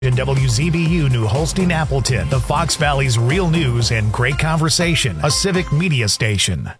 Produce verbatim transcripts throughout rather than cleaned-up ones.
In W Z B U New Holstein Appleton, the Fox Valley's real news and great conversation, a civic media station.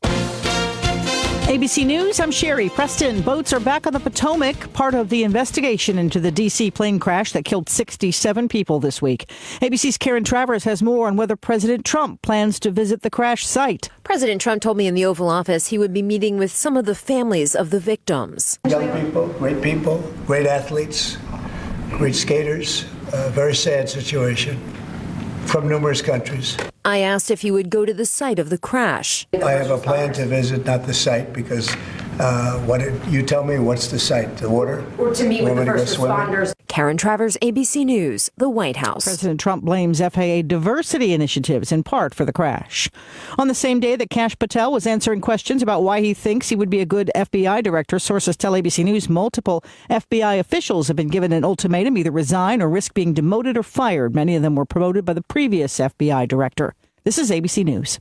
A B C News, I'm Sherry Preston. Boats are back on the Potomac, part of the investigation into the D C plane crash that killed sixty-seven people this week. A B C's Karen Travers has more on whether President Trump plans to visit the crash site. President Trump told me in the Oval Office he would be meeting with some of the families of the victims. Young people, great people, great athletes, great skaters, a very sad situation from numerous countries. I asked if he would go to the site of the crash. I have a plan to visit, not the site, because uh, what did you tell me? What's the site? The water? Or to meet with the first responders. Swimming? Karen Travers, A B C News, the White House. President Trump blames F A A diversity initiatives in part for the crash. On the same day that Kash Patel was answering questions about why he thinks he would be a good F B I director, sources tell A B C News multiple F B I officials have been given an ultimatum, either resign or risk being demoted or fired. Many of them were promoted by the previous F B I director. This is A B C News.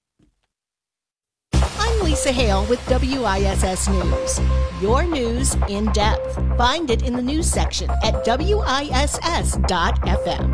I'm Lisa Hale with W I S S News. Your news in depth. Find it in the news section at W I S S dot F M.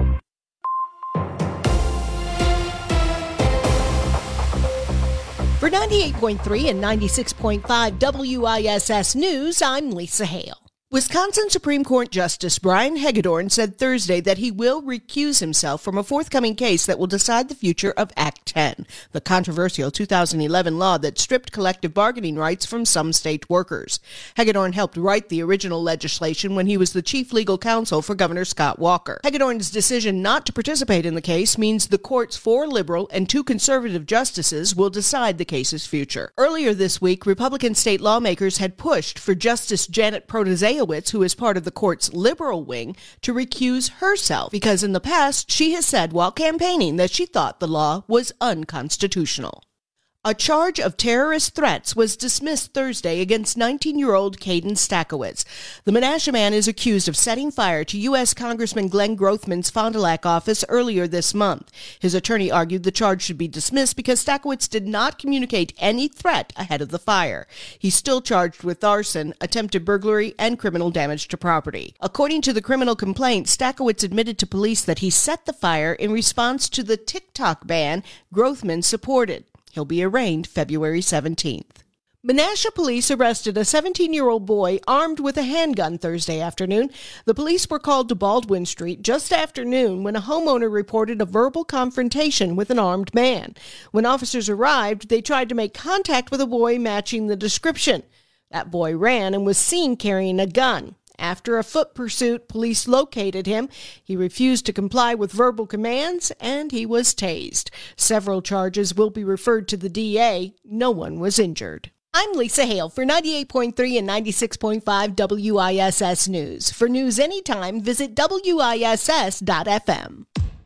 For ninety-eight point three and ninety-six point five W I S S News, I'm Lisa Hale. Wisconsin Supreme Court Justice Brian Hagedorn said Thursday that he will recuse himself from a forthcoming case that will decide the future of Act ten, the controversial two thousand eleven law that stripped collective bargaining rights from some state workers. Hagedorn helped write the original legislation when he was the chief legal counsel for Governor Scott Walker. Hagedorn's decision not to participate in the case means the court's four liberal and two conservative justices will decide the case's future. Earlier this week, Republican state lawmakers had pushed for Justice Janet Protasiewicz, who is part of the court's liberal wing, to recuse herself because in the past she has said while campaigning that she thought the law was unconstitutional. A charge of terrorist threats was dismissed Thursday against nineteen-year-old Caden Stachowicz. The Menasha man is accused of setting fire to U S Congressman Glenn Grothman's Fond du Lac office earlier this month. His attorney argued the charge should be dismissed because Stachowicz did not communicate any threat ahead of the fire. He's still charged with arson, attempted burglary, and criminal damage to property. According to the criminal complaint, Stachowicz admitted to police that he set the fire in response to the TikTok ban Grothman supported. He'll be arraigned February seventeenth. Menasha police arrested a seventeen-year-old boy armed with a handgun Thursday afternoon. The police were called to Baldwin Street just after noon when a homeowner reported a verbal confrontation with an armed man. When officers arrived, they tried to make contact with a boy matching the description. That boy ran and was seen carrying a gun. After a foot pursuit, police located him. He refused to comply with verbal commands, and he was tased. Several charges will be referred to the D A. No one was injured. I'm Lisa Hale for ninety-eight point three and ninety-six point five W I S S News. For news anytime, visit W I S S dot F M.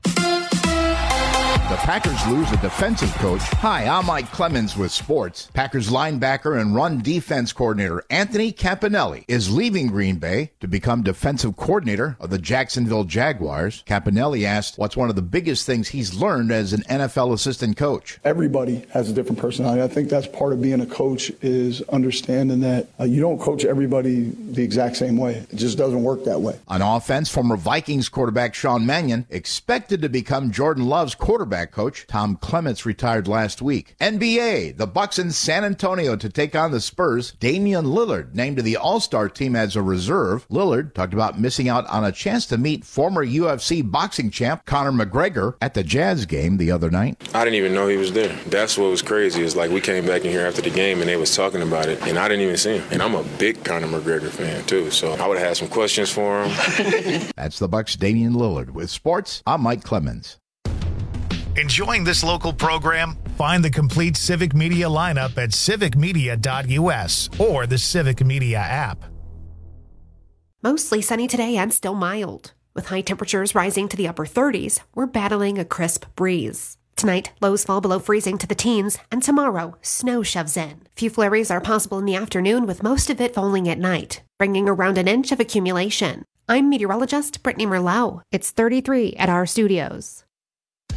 The Packers lose a defensive coach. Hi, I'm Mike Clemens with sports. Packers linebacker and run defense coordinator Anthony Campanelli is leaving Green Bay to become defensive coordinator of the Jacksonville Jaguars. Campanelli asked what's one of the biggest things he's learned as an N F L assistant coach. Everybody has a different personality. I think that's part of being a coach is understanding that uh, you don't coach everybody the exact same way. It just doesn't work that way. On offense, former Vikings quarterback Sean Mannion expected to become Jordan Love's quarterback coach. Tom Clements retired last week. N B A, the Bucks in San Antonio to take on the Spurs. Damian Lillard named to the All-Star team as a reserve. Lillard talked about missing out on a chance to meet former U F C boxing champ Conor McGregor at the Jazz game the other night. I didn't even know he was there. That's what was crazy. It's like we came back in here after the game and they was talking about it, and I didn't even see him. And I'm a big Conor McGregor fan, too, so I would have had some questions for him. That's the Bucks' Damian Lillard. With sports, I'm Mike Clemens. Enjoying this local program? Find the complete Civic Media lineup at civic media dot U S or the Civic Media app. Mostly sunny today and still mild. With high temperatures rising to the upper thirties, we're battling a crisp breeze. Tonight, lows fall below freezing to the teens, and tomorrow, snow shoves in. Few flurries are possible in the afternoon, with most of it falling at night, bringing around an inch of accumulation. I'm meteorologist Brittany Merlot. It's thirty-three at our studios.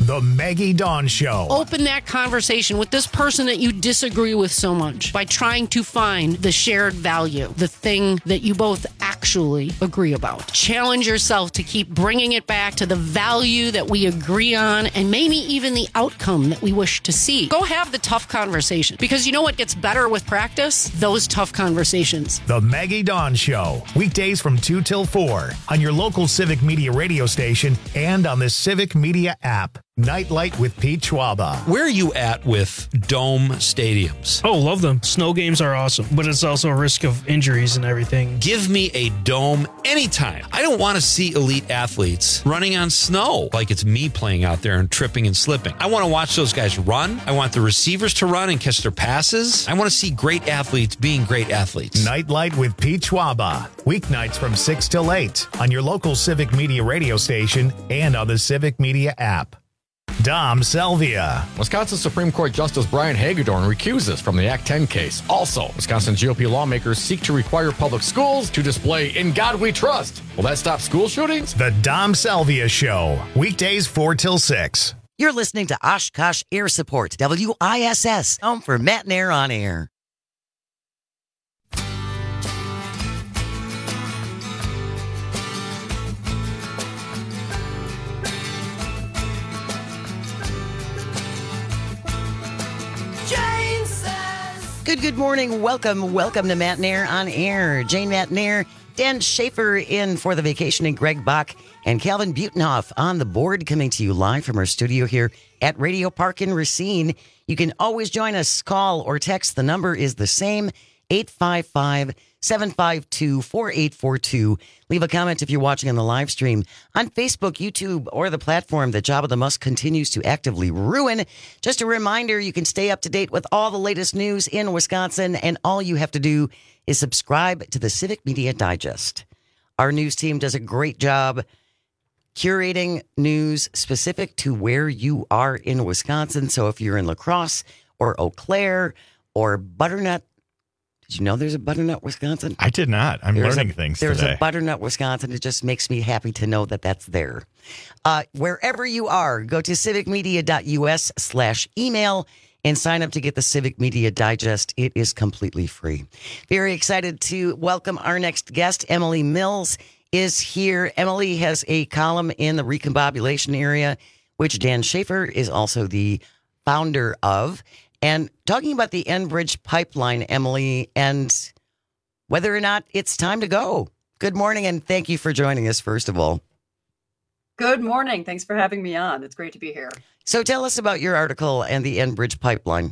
The Maggie Dawn Show. Open that conversation with this person that you disagree with so much by trying to find the shared value, the thing that you both actually agree about. Challenge yourself to keep bringing it back to the value that we agree on and maybe even the outcome that we wish to see. Go have the tough conversation, because you know what gets better with practice? Those tough conversations. The Maggie Dawn Show. Weekdays from two till four on your local Civic Media radio station and on the Civic Media app. Nightlight with Pete Schwaba. Where are you at with dome stadiums? Oh, love them. Snow games are awesome, but it's also a risk of injuries and everything. Give me a dome anytime. I don't want to see elite athletes running on snow like it's me playing out there and tripping and slipping. I want to watch those guys run. I want the receivers to run and catch their passes. I want to see great athletes being great athletes. Nightlight with Pete Schwaba. Weeknights from six till eight on your local Civic Media radio station and on the Civic Media app. Dom Selvia. Wisconsin Supreme Court Justice Brian Hagedorn recuses from the Act ten case. Also, Wisconsin G O P lawmakers seek to require public schools to display "In God We Trust." Will that stop school shootings? The Dom Selvia Show. Weekdays four till six. You're listening to Oshkosh Air Support, W I S S, home for Matt and Air on Air. Good, good morning. Welcome, welcome to Matt and Air on Air. Jane Matt and Air, Dan Schaefer in for the vacationing Greg Bach, and Calvin Butenhoff on the board, coming to you live from our studio here at Radio Park in Racine. You can always join us, call or text. The number is the same, eight five five, seven five two, four eight four two. Leave a comment if you're watching on the live stream on Facebook, YouTube, or the platform that Jabba the Musk continues to actively ruin. Just a reminder, you can stay up to date with all the latest news in Wisconsin, and all you have to do is subscribe to the Civic Media Digest. Our news team does a great job curating news specific to where you are in Wisconsin. So if you're in La Crosse or Eau Claire or Butternut, did you know there's a Butternut, Wisconsin? I did not. I'm there's learning a, things there's today. There's a Butternut, Wisconsin. It just makes me happy to know that that's there. Uh, wherever you are, go to civicmedia.us slash email and sign up to get the Civic Media Digest. It is completely free. Very excited to welcome our next guest. Emily Mills is here. Emily has a column in the Recombobulation area, which Dan Schaefer is also the founder of. And talking about the Enbridge pipeline, Emily, and whether or not it's time to go. Good morning, and thank you for joining us, first of all. Good morning. Thanks for having me on. It's great to be here. So tell us about your article and the Enbridge pipeline.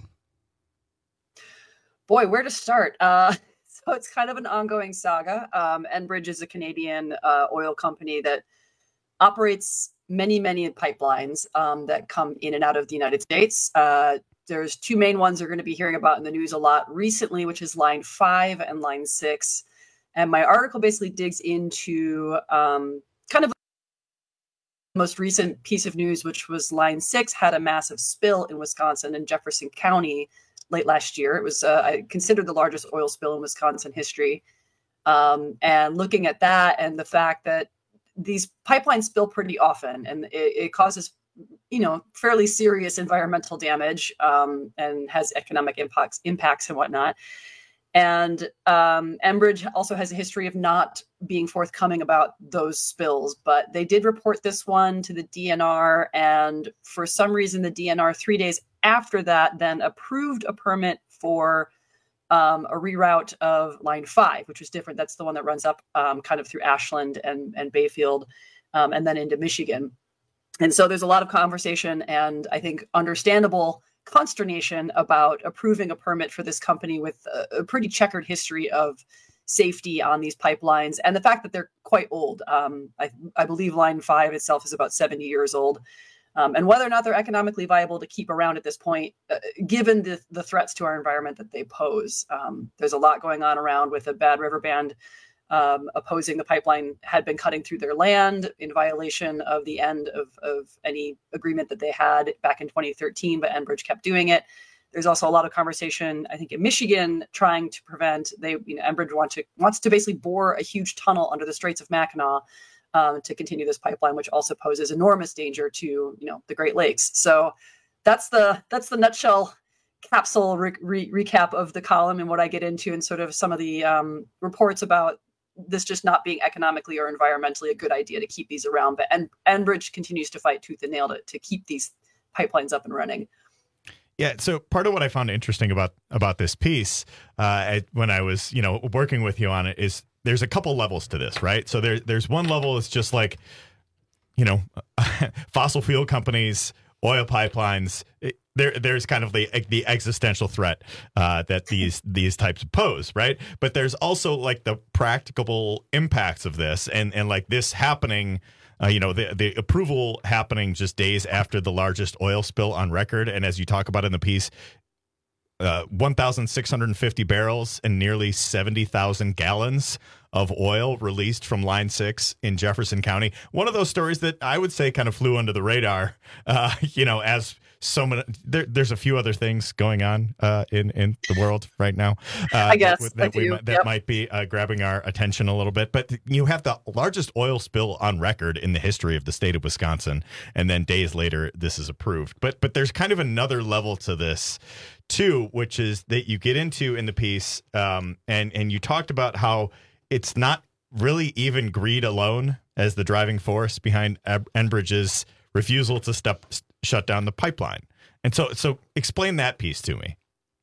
Boy, where to start? Uh, so it's kind of an ongoing saga. Um, Enbridge is a Canadian uh, oil company that operates many, many pipelines um, that come in and out of the United States. Uh, There's two main ones you're going to be hearing about in the news a lot recently, which is Line five and Line six. And my article basically digs into um, kind of the most recent piece of news, which was Line six had a massive spill in Wisconsin and Jefferson County late last year. It was uh, considered the largest oil spill in Wisconsin history. Um, and looking at that and the fact that these pipelines spill pretty often, and it, it causes you know, fairly serious environmental damage um, and has economic impacts, impacts and whatnot. And um, Enbridge also has a history of not being forthcoming about those spills, but they did report this one to the D N R. And for some reason, the D N R three days after that then approved a permit for um, a reroute of Line five, which was different. That's the one that runs up um, kind of through Ashland and, and Bayfield um, and then into Michigan. And so there's a lot of conversation and I think understandable consternation about approving a permit for this company with a, a pretty checkered history of safety on these pipelines and the fact that they're quite old. Um, I, I believe Line five itself is about seventy years old. Um, and whether or not they're economically viable to keep around at this point, uh, given the, the threats to our environment that they pose. Um, there's a lot going on around with a Bad River Band Um, opposing the pipeline had been cutting through their land in violation of the end of, of any agreement that they had back in twenty thirteen, but Enbridge kept doing it. There's also a lot of conversation, I think, in Michigan trying to prevent, they, you know, Enbridge want to, wants to basically bore a huge tunnel under the Straits of Mackinac um, to continue this pipeline, which also poses enormous danger to, you know, the Great Lakes. So that's the that's the nutshell capsule re- re- recap of the column and what I get into, and sort of some of the um, reports about this just not being economically or environmentally a good idea to keep these around. But en- Enbridge continues to fight tooth and nail to, to keep these pipelines up and running. Yeah. So part of what I found interesting about about this piece, uh, when I was, you know, working with you on it, is there's a couple levels to this, right? So there, there's one level that's just like, you know, fossil fuel companies, oil pipelines. It, there, there's kind of the the existential threat uh, that these these types pose, right? But there's also like the practicable impacts of this, and and like this happening. Uh, you know, the the approval happening just days after the largest oil spill on record. And as you talk about in the piece, uh, one thousand six hundred fifty barrels and nearly seventy thousand gallons of oil released from Line six in Jefferson County. One of those stories that I would say kind of flew under the radar, uh, you know, as so many, there, there's a few other things going on uh, in, in the world right now. Uh, I guess that, that, we, that yep. might be uh, grabbing our attention a little bit. But you have the largest oil spill on record in the history of the state of Wisconsin. And then days later, this is approved. But but there's kind of another level to this, too, which is that you get into in the piece. Um, and, and you talked about how it's not really even greed alone as the driving force behind Enbridge's refusal to step, shut down the pipeline. And so so explain that piece to me.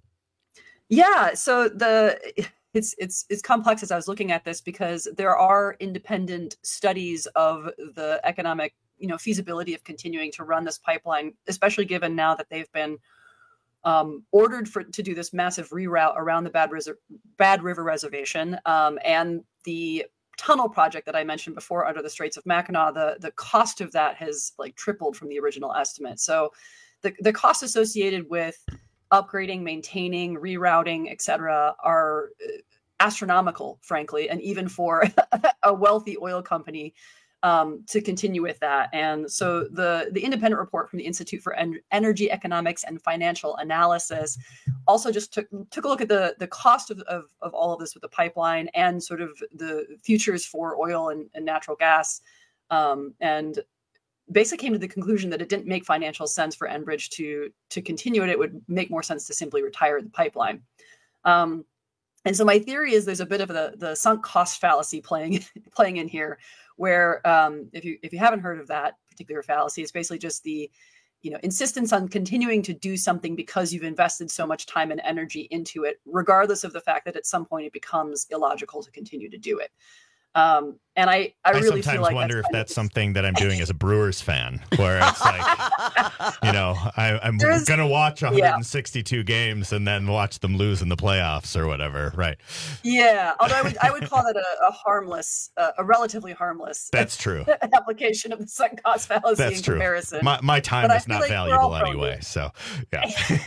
Yeah, so the it's it's it's complex as I was looking at this, because there are independent studies of the economic, you know, feasibility of continuing to run this pipeline, especially given now that they've been um, ordered for to do this massive reroute around the Bad, Reser- Bad River Reservation, um, and the tunnel project that I mentioned before under the Straits of Mackinac. The the cost of that has like tripled from the original estimate. So the the costs associated with upgrading, maintaining, rerouting, et cetera, are astronomical, frankly, and even for a wealthy oil company um, to continue with that. And so the, the independent report from the Institute for en- Energy Economics and Financial Analysis also just took took a look at the, the cost of, of, of all of this with the pipeline and sort of the futures for oil and, and natural gas, um, and basically came to the conclusion that it didn't make financial sense for Enbridge to to continue it. It would make more sense to simply retire the pipeline. Um, and so my theory is there's a bit of the, the sunk cost fallacy playing playing in here, where um, if you if you haven't heard of that particular fallacy, it's basically just the you know insistence on continuing to do something because you've invested so much time and energy into it, regardless of the fact that at some point it becomes illogical to continue to do it. Um, and I, I, I really sometimes feel like wonder that's if that's something that I'm doing as a Brewers fan, where it's like, you know, I, I'm There's- going to watch one yeah. hundred sixty-two games and then watch them lose in the playoffs or whatever. Right. Yeah, although I would I would call that a, a harmless, uh, a relatively harmless. That's true. application of the sunk cost fallacy That's in true. comparison. My, my time But I is feel not like we're valuable all prone to anyway. it. So, yeah.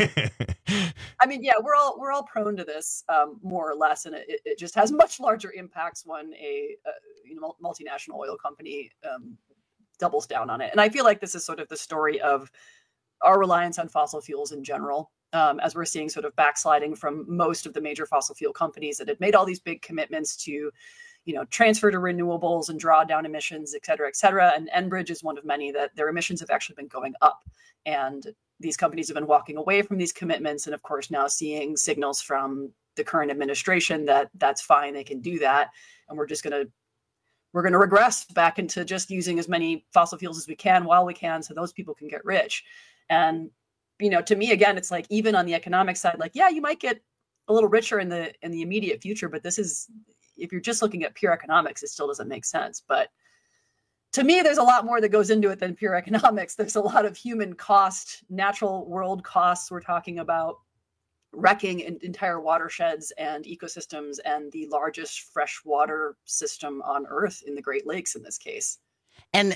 I mean, yeah, we're all we're all prone to this, um, more or less, and it, it just has much larger impacts when a uh, you know multinational oil company um, doubles down on it. And I feel like this is sort of the story of our reliance on fossil fuels in general, um, as we're seeing sort of backsliding from most of the major fossil fuel companies that had made all these big commitments to, you know, transfer to renewables and draw down emissions, et cetera, et cetera. And Enbridge is one of many that their emissions have actually been going up. And these companies have been walking away from these commitments. And of course, now seeing signals from the current administration that that's fine, they can do that. And we're just going to we're going to regress back into just using as many fossil fuels as we can while we can, so those people can get rich. And, you know, to me, again, it's like, even on the economic side, like, yeah, you might get a little richer in the in the immediate future, but this is, if you're just looking at pure economics, it still doesn't make sense. But to me, there's a lot more that goes into it than pure economics. There's a lot of human cost, natural world costs. We're talking about wrecking in, entire watersheds and ecosystems and the largest freshwater system on Earth in the Great Lakes in this case. And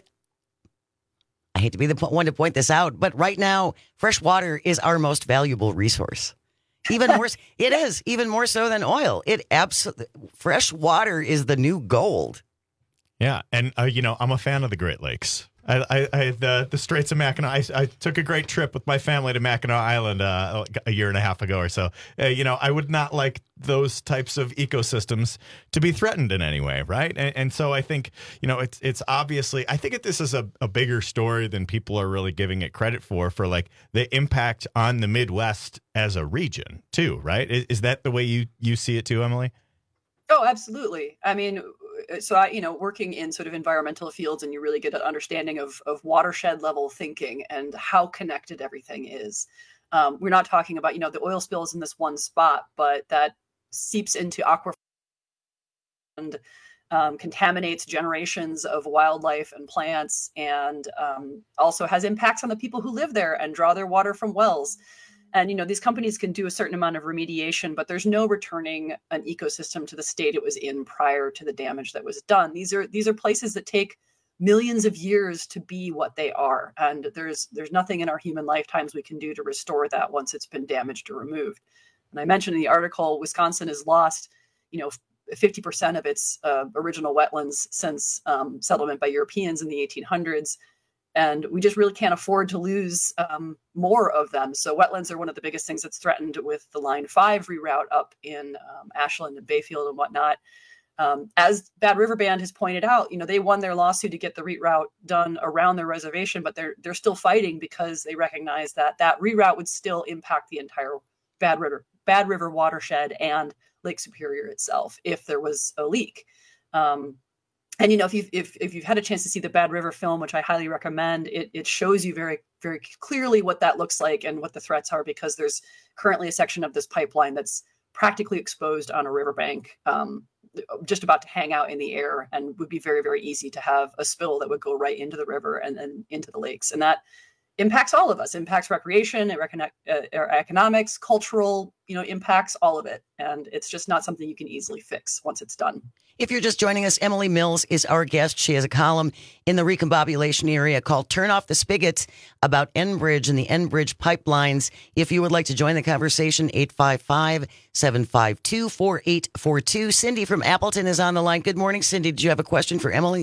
I hate to be the one to point this out, but right now, fresh water is our most valuable resource. Even more, it is even more so than oil. It absolutely, fresh water is the new gold. Yeah. And, uh, you know, I'm a fan of the Great Lakes, I, I, I the the Straits of Mackinac. I, I took a great trip with my family to Mackinac Island uh, a year and a half ago or so. Uh, you know, I would not like those types of ecosystems to be threatened in any way, right? And, and so I think, you know, it's it's obviously, I think that this is a, a bigger story than people are really giving it credit for, for like the impact on the Midwest as a region too, right? Is, is that the way you, you see it too, Emily? Oh, absolutely. I mean, so I, you know, working in sort of environmental fields, and you really get an understanding of, of watershed level thinking and how connected everything is. Um, we're not talking about, you know, the oil spills in this one spot, but that seeps into aquifers and um, contaminates generations of wildlife and plants, and um, also has impacts on the people who live there and draw their water from wells. And, you know, these companies can do a certain amount of remediation, but there's no returning an ecosystem to the state it was in prior to the damage that was done. These are these are places that take millions of years to be what they are. And there's there's nothing in our human lifetimes we can do to restore that once it's been damaged or removed. And I mentioned in the article, Wisconsin has lost, you know, fifty percent of its uh, original wetlands since um, settlement by Europeans in the eighteen hundreds. And we just really can't afford to lose um, more of them. So wetlands are one of the biggest things that's threatened with the Line five reroute up in um, Ashland and Bayfield and whatnot. Um, as Bad River Band has pointed out, you know, they won their lawsuit to get the reroute done around their reservation, but they're they're still fighting because they recognize that that reroute would still impact the entire Bad River Bad River watershed and Lake Superior itself if there was a leak. Um, And, you know, if you've, if, if you've had a chance to see the Bad River film, which I highly recommend, it, it shows you very, very clearly what that looks like and what the threats are, because there's currently a section of this pipeline that's practically exposed on a riverbank, um, just about to hang out in the air, and would be very, very easy to have a spill that would go right into the river and then into the lakes. And that impacts all of us, impacts recreation, uh, economics, cultural, you know, impacts, all of it. And it's just not something you can easily fix once it's done. If you're just joining us, Emily Mills is our guest. She has a column in the recombobulation area called Turn Off the Spigot about Enbridge and the Enbridge pipelines. If you would like to join the conversation, eight five five, seven five two, four eight four two. Cindy from Appleton is on the line. Good morning, Cindy. Did you have a question for Emily?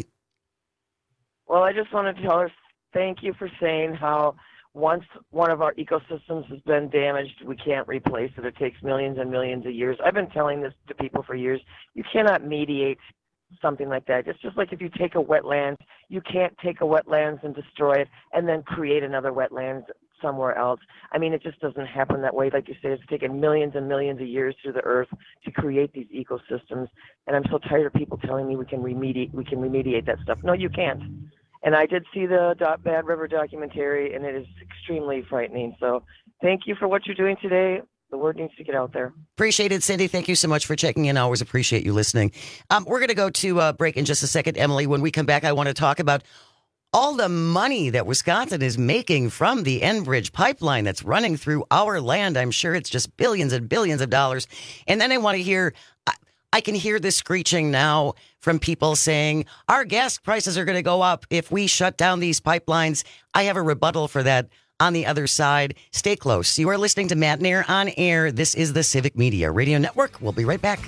Well, I just want to tell her thank you for saying how once one of our ecosystems has been damaged, we can't replace it. It takes millions and millions of years. I've been telling this to people for years. You cannot mediate something like that. It's just like if you take a wetland, you can't take a wetlands and destroy it and then create another wetlands somewhere else. I mean, it just doesn't happen that way. Like you say, it's taken millions and millions of years through the earth to create these ecosystems. And I'm so tired of people telling me we can remediate, we can remediate that stuff. No, you can't. And I did see the Bad River documentary, and it is extremely frightening. So thank you for what you're doing today. The word needs to get out there. Appreciate it, Cindy. Thank you so much for checking in. I always appreciate you listening. Um, we're going to go to a break in just a second, Emily. When we come back, I want to talk about all the money that Wisconsin is making from the Enbridge pipeline that's running through our land. I'm sure it's just billions and billions of dollars. And then I want to hear... I can hear this screeching now from people saying our gas prices are going to go up if we shut down these pipelines. I have a rebuttal for that on the other side. Stay close. You are listening to Matt Nair on Air. This is the Civic Media Radio Network. We'll be right back.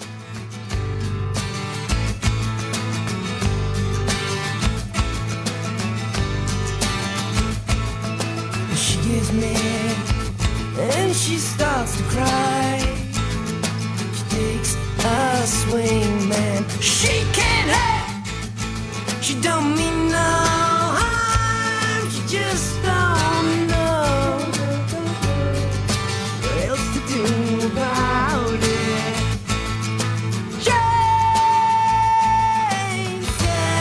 She gives me and she starts to cry. She takes a swing, man. She can't help. She don't mean no harm. She just don't know what else to do about it. Jane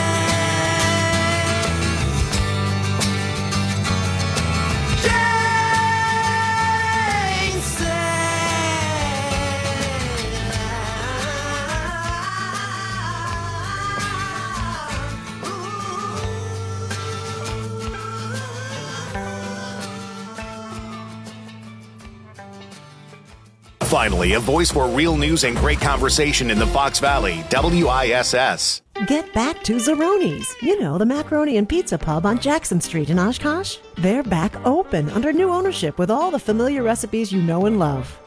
said, Jane Finally, a voice for real news and great conversation in the Fox Valley, W I S S. Get back to Zeroni's. You know, the macaroni and pizza pub on Jackson Street in Oshkosh. They're back open under new ownership with all the familiar recipes you know and love.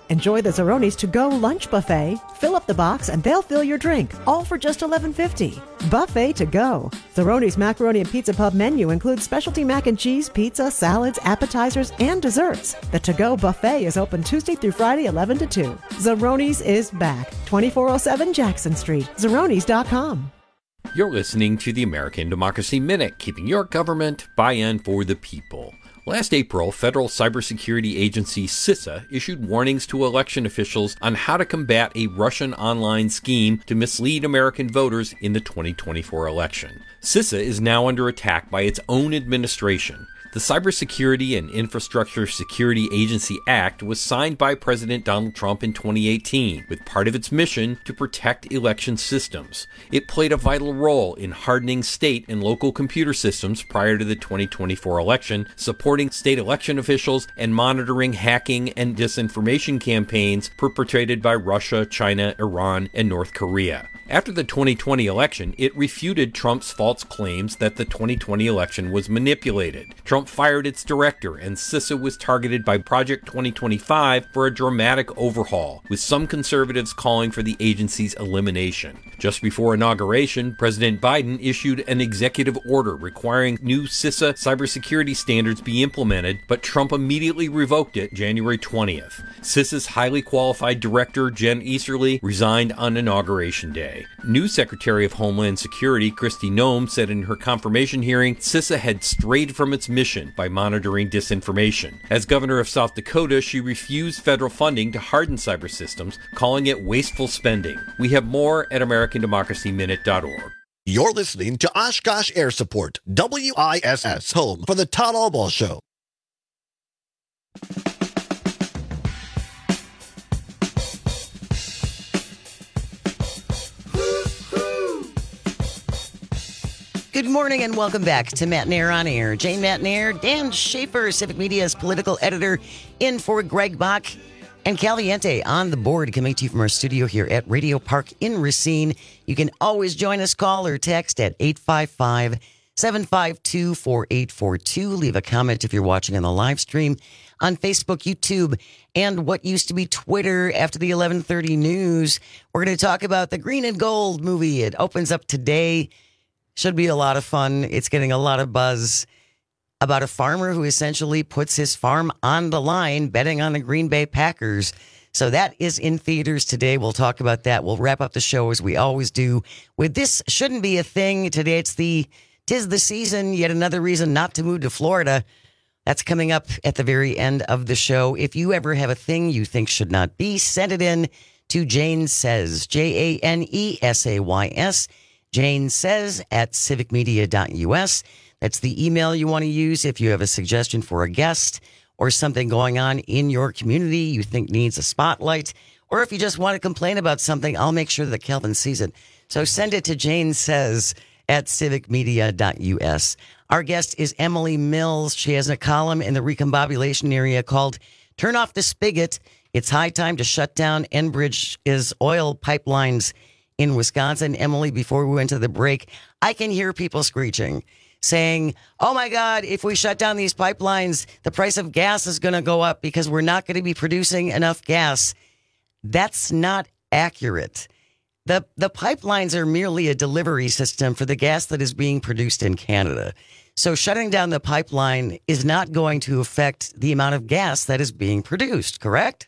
Enjoy the Zeroni's to-go lunch buffet. Fill up the box and they'll fill your drink, all for just eleven fifty. Buffet to go. Zeroni's Macaroni and Pizza Pub menu includes specialty mac and cheese, pizza, salads, appetizers, and desserts. The to-go buffet is open Tuesday through Friday, eleven to two. Zeroni's is back. twenty-four oh seven Jackson Street. Zeronis dot com. You're listening to the American Democracy Minute, keeping your government by and for the people. Last April, federal cybersecurity agency CISA issued warnings to election officials on how to combat a Russian online scheme to mislead American voters in the twenty twenty-four election. CISA is now under attack by its own administration. The Cybersecurity and Infrastructure Security Agency Act was signed by President Donald Trump in twenty eighteen, with part of its mission to protect election systems. It played a vital role in hardening state and local computer systems prior to the twenty twenty-four election, supporting state election officials, and monitoring hacking and disinformation campaigns perpetrated by Russia, China, Iran, and North Korea. After the twenty twenty election, it refuted Trump's false claims that the twenty twenty election was manipulated. Trump fired its director, and CISA was targeted by Project twenty twenty-five for a dramatic overhaul, with some conservatives calling for the agency's elimination. Just before inauguration, President Biden issued an executive order requiring new CISA cybersecurity standards be implemented, but Trump immediately revoked it January twentieth. CISA's highly qualified director, Jen Easterly, resigned on Inauguration Day. New Secretary of Homeland Security, Kristi Noem, said in her confirmation hearing CISA had strayed from its mission by monitoring disinformation. As governor of South Dakota, she refused federal funding to harden cyber systems, calling it wasteful spending. We have more at American Democracy Minute dot org. You're listening to Oshkosh Air Support, W I S S, home for the Todd Albaugh Show. Good morning and welcome back to Matt Nair on Air. Jane Matt Nair, Dan Schaefer, Civic Media's political editor, in for Greg Bach, and Caliente on the board, coming to you from our studio here at Radio Park in Racine. You can always join us, call or text at eight five five, seven five two, four eight four two. Leave a comment if you're watching on the live stream on Facebook, YouTube, and what used to be Twitter after the eleven thirty news. We're going to talk about the Green and Gold movie. It opens up today. Should be a lot of fun. It's getting a lot of buzz about a farmer who essentially puts his farm on the line betting on the Green Bay Packers. So that is in theaters today. We'll talk about that. We'll wrap up the show as we always do with This Shouldn't Be a Thing. Today it's the Tis the Season, yet another reason not to move to Florida. That's coming up at the very end of the show. If you ever have a thing you think should not be, send it in to Jane Says, J A N E S A Y S. Jane Says at civic media dot U S. That's the email you want to use if you have a suggestion for a guest or something going on in your community you think needs a spotlight, or if you just want to complain about something, I'll make sure that Kelvin sees it. So send it to Jane Says at civic media dot U S. Our guest is Emily Mills. She has a column in the recombobulation area called Turn Off the Spigot. It's high time to shut down Enbridge's oil pipelines in Wisconsin. Emily, before we went to the break, I can hear people screeching, saying, oh my God, if we shut down these pipelines, the price of gas is going to go up because we're not going to be producing enough gas. That's not accurate. The, the pipelines are merely a delivery system for the gas that is being produced in Canada. So shutting down the pipeline is not going to affect the amount of gas that is being produced, correct?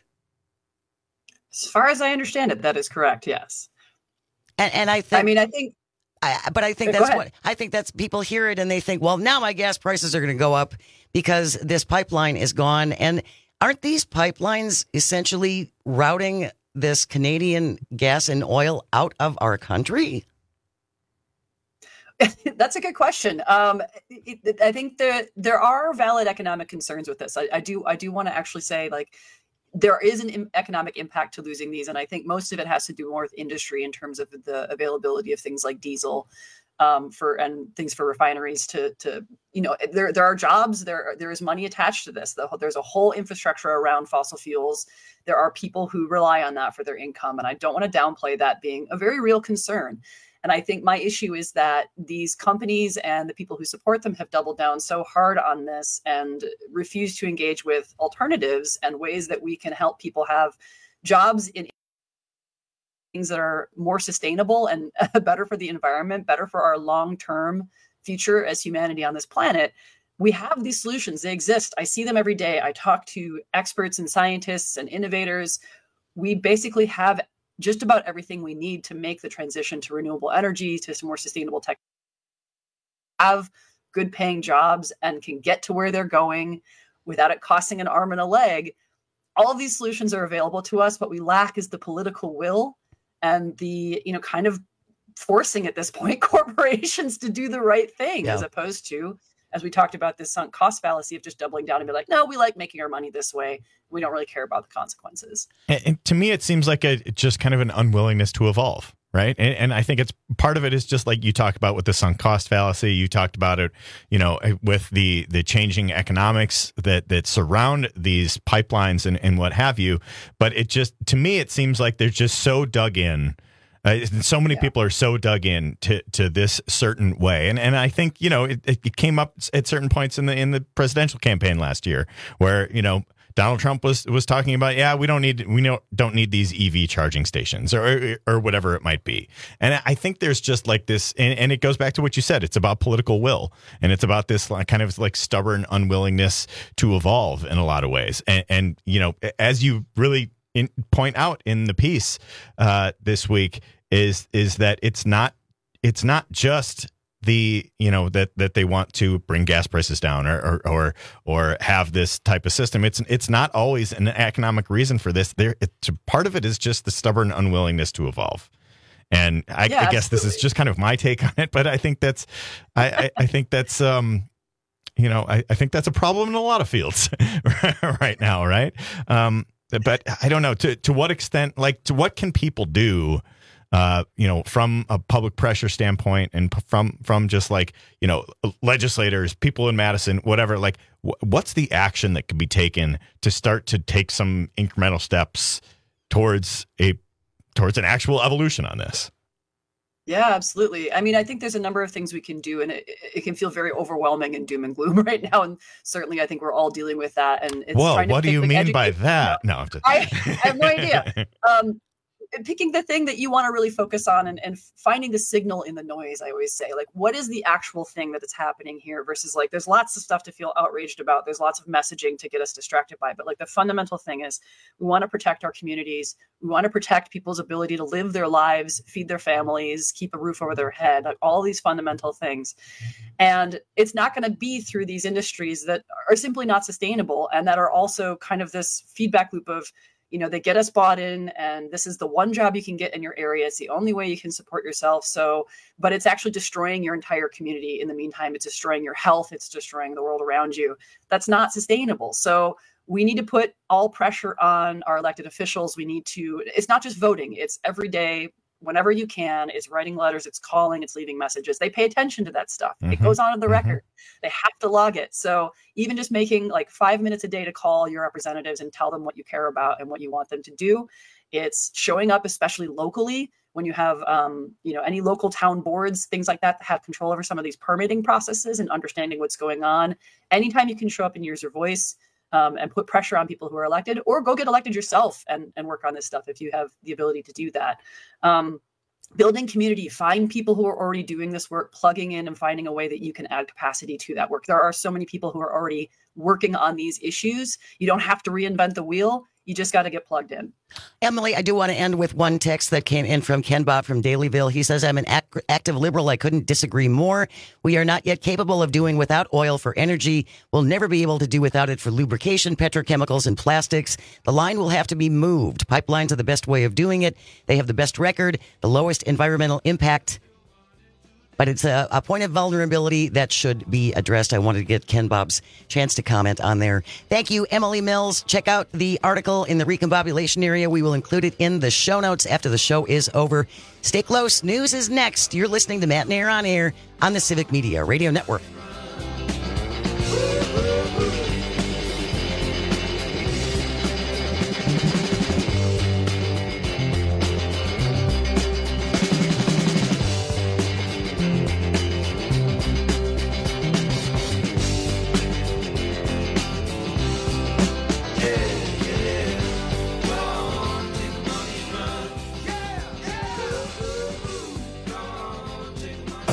As far as I understand it, that is correct, yes. And, and I think, I mean, I think, I, but I think Go that's ahead. what I think that's people hear it and they think, well, now my gas prices are going to go up because this pipeline is gone. And aren't these pipelines essentially routing this Canadian gas and oil out of our country? That's a good question. Um, it, it, I think that there are valid economic concerns with this. I, I do, I do want to actually say, like, there is an im- economic impact to losing these. And I think most of it has to do more with industry in terms of the availability of things like diesel um, for and things for refineries to, to you know, there there are jobs, there there is money attached to this. The, there's a whole infrastructure around fossil fuels. There are people who rely on that for their income. And I don't want to downplay that being a very real concern. And I think my issue is that these companies and the people who support them have doubled down so hard on this and refuse to engage with alternatives and ways that we can help people have jobs in things that are more sustainable and better for the environment, better for our long-term future as humanity on this planet. We have these solutions. They exist. I see them every day. I talk to experts and scientists and innovators. We basically have just about everything we need to make the transition to renewable energy, to some more sustainable tech, have good paying jobs and can get to where they're going without it costing an arm and a leg. All of these solutions are available to us. What we lack is the political will and the, you know, kind of forcing at this point corporations to do the right thing, yeah. as opposed to, as we talked about, this sunk cost fallacy of just doubling down and be like, no, we like making our money this way. We don't really care about the consequences. And, and to me, it seems like a just kind of an unwillingness to evolve, right? And, and I think it's part of it is just like you talked about with the sunk cost fallacy. You talked about it, you know, with the the changing economics that that surround these pipelines and, and what have you. But it just, to me, it seems like they're just so dug in. Uh, so many yeah. people are so dug in to, to this certain way. And and I think, you know, it, it came up at certain points in the in the presidential campaign last year where, you know, Donald Trump was was talking about, yeah, we don't need we don't, don't need these E V charging stations or or whatever it might be. And I think there's just like this, and, and it goes back to what you said. It's about political will, and it's about this like, kind of like stubborn unwillingness to evolve in a lot of ways. And, and you know, as you really in, point out in the piece uh, this week, is is that it's not it's not just the, you know, that that they want to bring gas prices down or or or, or have this type of system. It's it's not always an economic reason for this. There, it's, part of it is just the stubborn unwillingness to evolve. And I, yeah, I guess this is just kind of my take on it, but I think that's I, I, I think that's um you know I, I think that's a problem in a lot of fields right now, right? Um, but I don't know to to what extent, like to what can people do? Uh, you know, from a public pressure standpoint and p- from from just like, you know, legislators, people in Madison, whatever, like w- what's the action that could be taken to start to take some incremental steps towards a towards an actual evolution on this? Yeah, absolutely. I mean, I think there's a number of things we can do, and it, it can feel very overwhelming and doom and gloom right now. And certainly, I think we're all dealing with that. And it's well, trying to what do you like, mean educate, by that? You know, no, I'm just... I, I have no idea. Um, picking the thing that you want to really focus on and, and finding the signal in the noise, I always say, like, what is the actual thing that is happening here versus like, there's lots of stuff to feel outraged about. There's lots of messaging to get us distracted by. But like the fundamental thing is we want to protect our communities. We want to protect people's ability to live their lives, feed their families, keep a roof over their head, like all these fundamental things. And it's not going to be through these industries that are simply not sustainable and that are also kind of this feedback loop of, you know, they get us bought in and this is the one job you can get in your area. It's the only way you can support yourself. So, but it's actually destroying your entire community. In the meantime, it's destroying your health. It's destroying the world around you. That's not sustainable. So we need to put all pressure on our elected officials. We need to, it's not just voting. It's every day, whenever you can, it's writing letters, it's calling, it's leaving messages. They pay attention to that stuff. Mm-hmm. It goes on to the mm-hmm. record. They have to log it. So even just making like five minutes a day to call your representatives and tell them what you care about and what you want them to do. It's showing up, especially locally, when you have, um, you know, any local town boards, things like that, that have control over some of these permitting processes and understanding what's going on. Anytime you can show up and use your voice, Um, and put pressure on people who are elected, or go get elected yourself and, and work on this stuff if you have the ability to do that. Um, building community, find people who are already doing this work, plugging in and finding a way that you can add capacity to that work. There are so many people who are already working on these issues. You don't have to reinvent the wheel. You just got to get plugged in. Emily, I do want to end with one text that came in from Ken Bob from Dalyville. He says, I'm an ac- active liberal. I couldn't disagree more. We are not yet capable of doing without oil for energy. We'll never be able to do without it for lubrication, petrochemicals, and plastics. The line will have to be moved. Pipelines are the best way of doing it. They have the best record, the lowest environmental impact. But it's a, a point of vulnerability that should be addressed. I wanted to get Ken Bob's chance to comment on there. Thank you, Emily Mills. Check out the article in the recombobulation area. We will include it in the show notes after the show is over. Stay close. News is next. You're listening to Matt Nair on Air on the Civic Media Radio Network.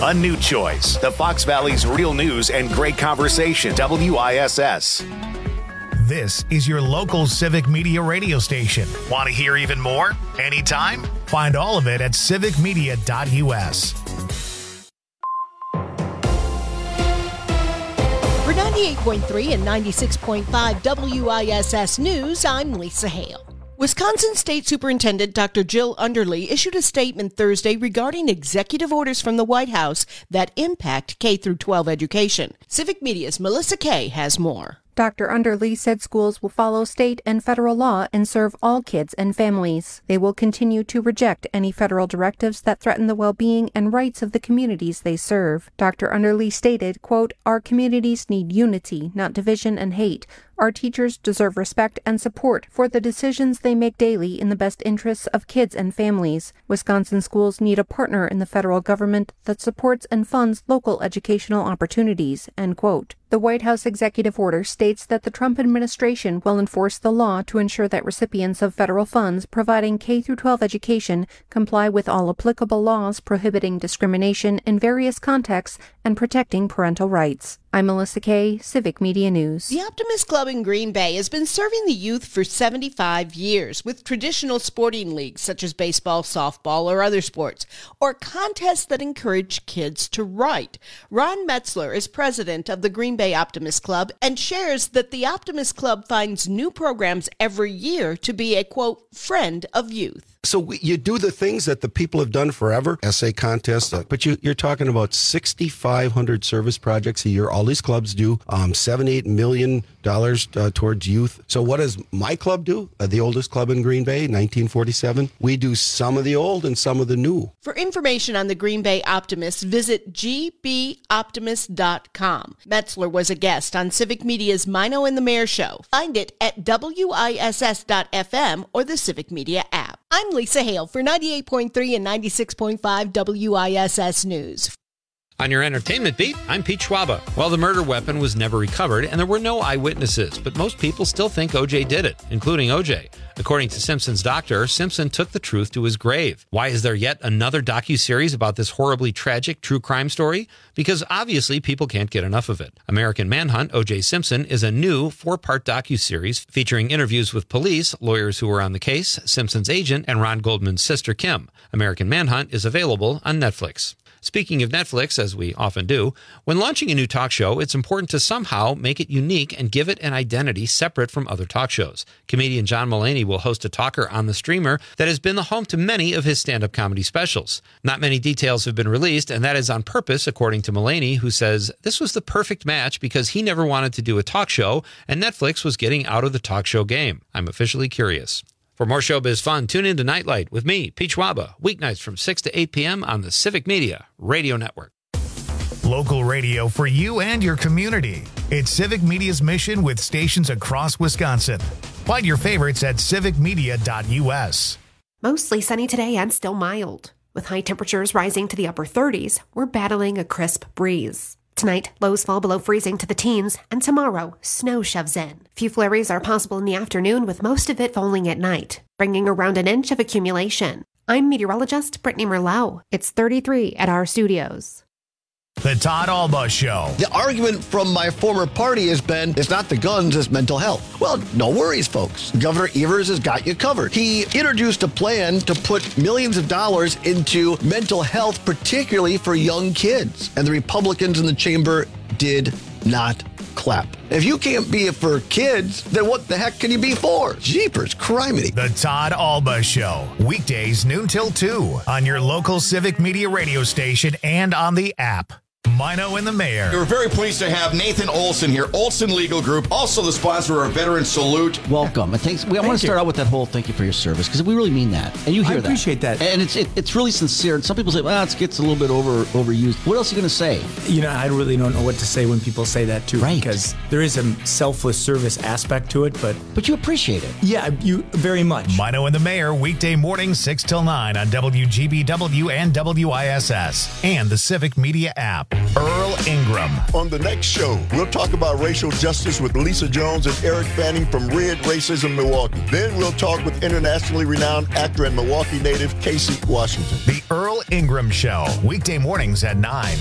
A new choice. The Fox Valley's real news and great conversation. W I S S. This is your local Civic Media radio station. Want to hear even more? Anytime? Find all of it at civic media dot U S. For ninety-eight point three and ninety-six point five W I S S News, I'm Lisa Hale. Wisconsin State Superintendent Doctor Jill Underly issued a statement Thursday regarding executive orders from the White House that impact K through twelve education. Civic Media's Melissa Kay has more. Doctor Underly said schools will follow state and federal law and serve all kids and families. They will continue to reject any federal directives that threaten the well-being and rights of the communities they serve. Doctor Underly stated, quote, "Our communities need unity, not division and hate. Our teachers deserve respect and support for the decisions they make daily in the best interests of kids and families. Wisconsin schools need a partner in the federal government that supports and funds local educational opportunities," end quote. The White House executive order states that the Trump administration will enforce the law to ensure that recipients of federal funds providing K through twelve education comply with all applicable laws prohibiting discrimination in various contexts and protecting parental rights. I'm Melissa Kay, Civic Media News. The Optimist Club in Green Bay has been serving the youth for seventy-five years with traditional sporting leagues such as baseball, softball, or other sports, or contests that encourage kids to write. Ron Metzler is president of the Green Bay Optimist Club and shares that the Optimist Club finds new programs every year to be a, quote, friend of youth. So we, you do the things that the people have done forever, essay contests, uh, but you, you're talking about sixty-five hundred service projects a year. All these clubs do um, seven, eight million dollars uh, towards youth. So what does my club do? Uh, the oldest club in Green Bay, nineteen forty-seven. We do some of the old and some of the new. For information on the Green Bay Optimists, visit g b optimist dot com. Metzler was a guest on Civic Media's Mino and the Mayor Show. Find it at w i s s dot f m or the Civic Media app. I'm Lisa Hale for ninety-eight point three and ninety-six point five W I S S News. On your entertainment beat, I'm Pete Schwaba. Well, the murder weapon was never recovered, and there were no eyewitnesses, but most people still think O J did it, including O J. According to Simpson's doctor, Simpson took the truth to his grave. Why is there yet another docuseries about this horribly tragic true crime story? Because obviously people can't get enough of it. American Manhunt, O J Simpson, is a new four-part docuseries featuring interviews with police, lawyers who were on the case, Simpson's agent, and Ron Goldman's sister, Kim. American Manhunt is available on Netflix. Speaking of Netflix, as we often do, when launching a new talk show, it's important to somehow make it unique and give it an identity separate from other talk shows. Comedian John Mulaney will host a talker on the streamer that has been the home to many of his stand-up comedy specials. Not many details have been released, and that is on purpose, according to Mulaney, who says this was the perfect match because he never wanted to do a talk show, and Netflix was getting out of the talk show game. I'm officially curious. For more showbiz fun, tune in to Nightlight with me, Pete Schwaba, weeknights from six to eight p.m. on the Civic Media Radio Network. Local radio for you and your community. It's Civic Media's mission with stations across Wisconsin. Find your favorites at civic media dot u s. Mostly sunny today and still mild. With high temperatures rising to the upper thirties, we're battling a crisp breeze. Tonight, lows fall below freezing to the teens, and tomorrow, snow shoves in. Few flurries are possible in the afternoon, with most of it falling at night, bringing around an inch of accumulation. I'm meteorologist Brittany Merlot. It's thirty-three at our studios. The Todd Alba Show. The argument from my former party has been, it's not the guns, it's mental health. Well, no worries, folks. Governor Evers has got you covered. He introduced a plan to put millions of dollars into mental health, particularly for young kids. And the Republicans in the chamber did not clap. If you can't be it for kids, then what the heck can you be for? Jeepers, criminy. The Todd Alba Show. Weekdays noon till two on your local Civic Media radio station and on the app. Mino and the Mayor. We're very pleased to have Nathan Olson here, Olson Legal Group, also the sponsor of Veteran Salute. Welcome. And thanks. We, I want to start out with that whole thank you for your service, because we really mean that. And you hear that. I appreciate that. that. And it's it, it's really sincere. And some people say, well, it gets a little bit over overused. What else are you going to say? You know, I really don't know what to say when people say that, too. Right. Because there is a selfless service aspect to it, but... But you appreciate it. Yeah, you very much. Mino and the Mayor, weekday morning, six till nine on W G B W and W I S S. And the Civic Media app. Earl Ingram. On the next show, we'll talk about racial justice with Lisa Jones and Eric Fanning from Red Racism Milwaukee. Then we'll talk with internationally renowned actor and Milwaukee native Casey Washington. The Earl Ingram Show, weekday mornings at nine.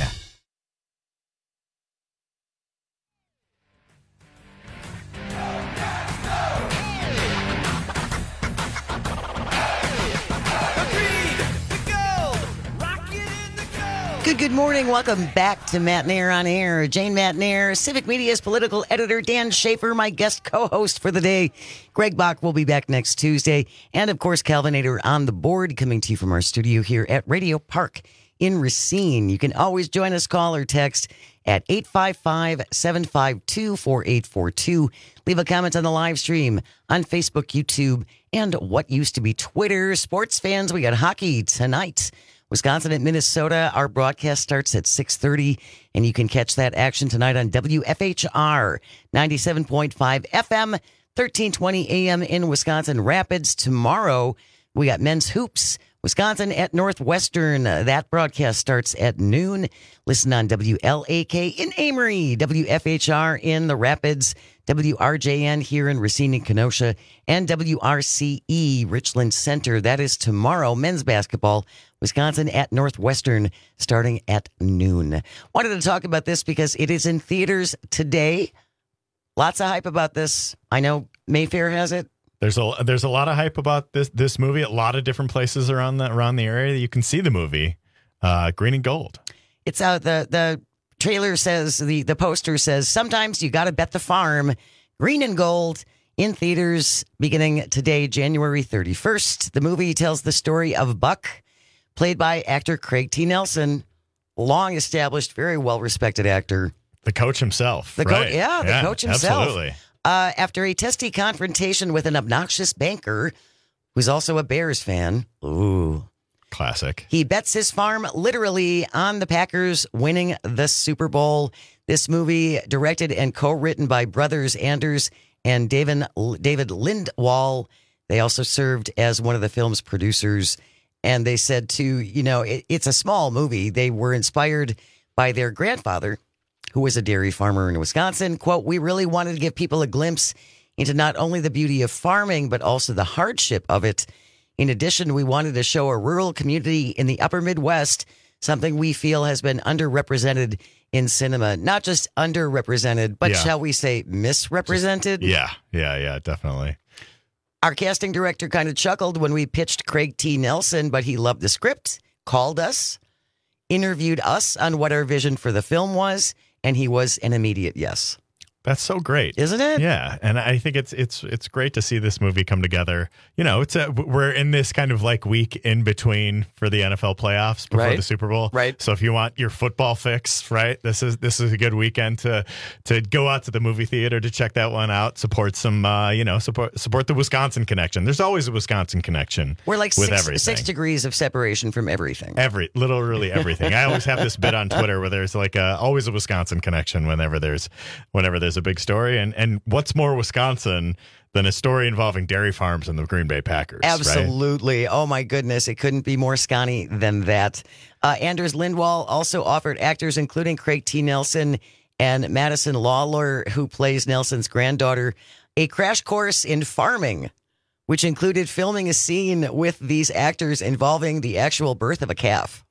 Good, good morning. Welcome back to Matt Nair on Air. Jane Matt Nair, Civic Media's political editor, Dan Schaefer, my guest co-host for the day. Greg Bach will be back next Tuesday. And, of course, Calvinator on the board, coming to you from our studio here at Radio Park in Racine. You can always join us, call or text at eight five five, seven five two, four eight four two. Leave a comment on the live stream on Facebook, YouTube, and what used to be Twitter. Sports fans, we got hockey tonight. Wisconsin at Minnesota. Our broadcast starts at six thirty, and you can catch that action tonight on W F H R ninety-seven point five F M, thirteen twenty A M in Wisconsin Rapids. Tomorrow, we got men's hoops. Wisconsin at Northwestern. Uh, that broadcast starts at noon. Listen on W L A K in Amory, W F H R in the Rapids, W R J N here in Racine and Kenosha, and W R C E Richland Center. That is tomorrow. Men's basketball. Wisconsin at Northwestern starting at noon. Wanted to talk about this because it is in theaters today. Lots of hype about this. I know Mayfair has it. There's a there's a lot of hype about this this movie. A lot of different places around the around the area that you can see the movie. Uh, Green and Gold. It's out. The the trailer says, the the poster says, sometimes you got to bet the farm. Green and Gold in theaters beginning today, January thirty-first. The movie tells the story of Buck, played by actor Craig T. Nelson, long established, very well respected actor. The coach himself. The right. coach, yeah, the yeah, coach himself. Absolutely. Uh, after a testy confrontation with an obnoxious banker who's also a Bears fan. Ooh. Classic. He bets his farm literally on the Packers winning the Super Bowl. This movie, directed and co-written by brothers Anders and David, David Lindwall. They also served as one of the film's producers. And they said, too, you know, it, it's a small movie. They were inspired by their grandfather, who was a dairy farmer in Wisconsin. Quote, we really wanted to give people a glimpse into not only the beauty of farming, but also the hardship of it. In addition, we wanted to show a rural community in the upper Midwest, something we feel has been underrepresented in cinema. Not just underrepresented, but Yeah. shall we say misrepresented? Yeah, yeah, yeah, definitely. Our casting director kind of chuckled when we pitched Craig T. Nelson, but he loved the script, called us, interviewed us on what our vision for the film was, and he was an immediate yes. That's so great, isn't it? Yeah, and I think it's it's it's great to see this movie come together. You know, it's a, we're in this kind of like week in between for the N F L playoffs before Right. the Super Bowl. Right. So if you want your football fix, right, this is this is a good weekend to to go out to the movie theater to check that one out. Support some, uh, you know, support support the Wisconsin connection. There's always a Wisconsin connection. We're like with six, everything. six degrees of separation from everything. Every literally everything. I always have this bit on Twitter where there's like a, always a Wisconsin connection whenever there's whenever there's a big story. And and what's more Wisconsin than a story involving dairy farms and the Green Bay Packers? right? Absolutely. Oh, my goodness. It couldn't be more Scotty than that. Uh, Anders Lindwall also offered actors, including Craig T. Nelson and Madison Lawler, who plays Nelson's granddaughter, a crash course in farming, which included filming a scene with these actors involving the actual birth of a calf.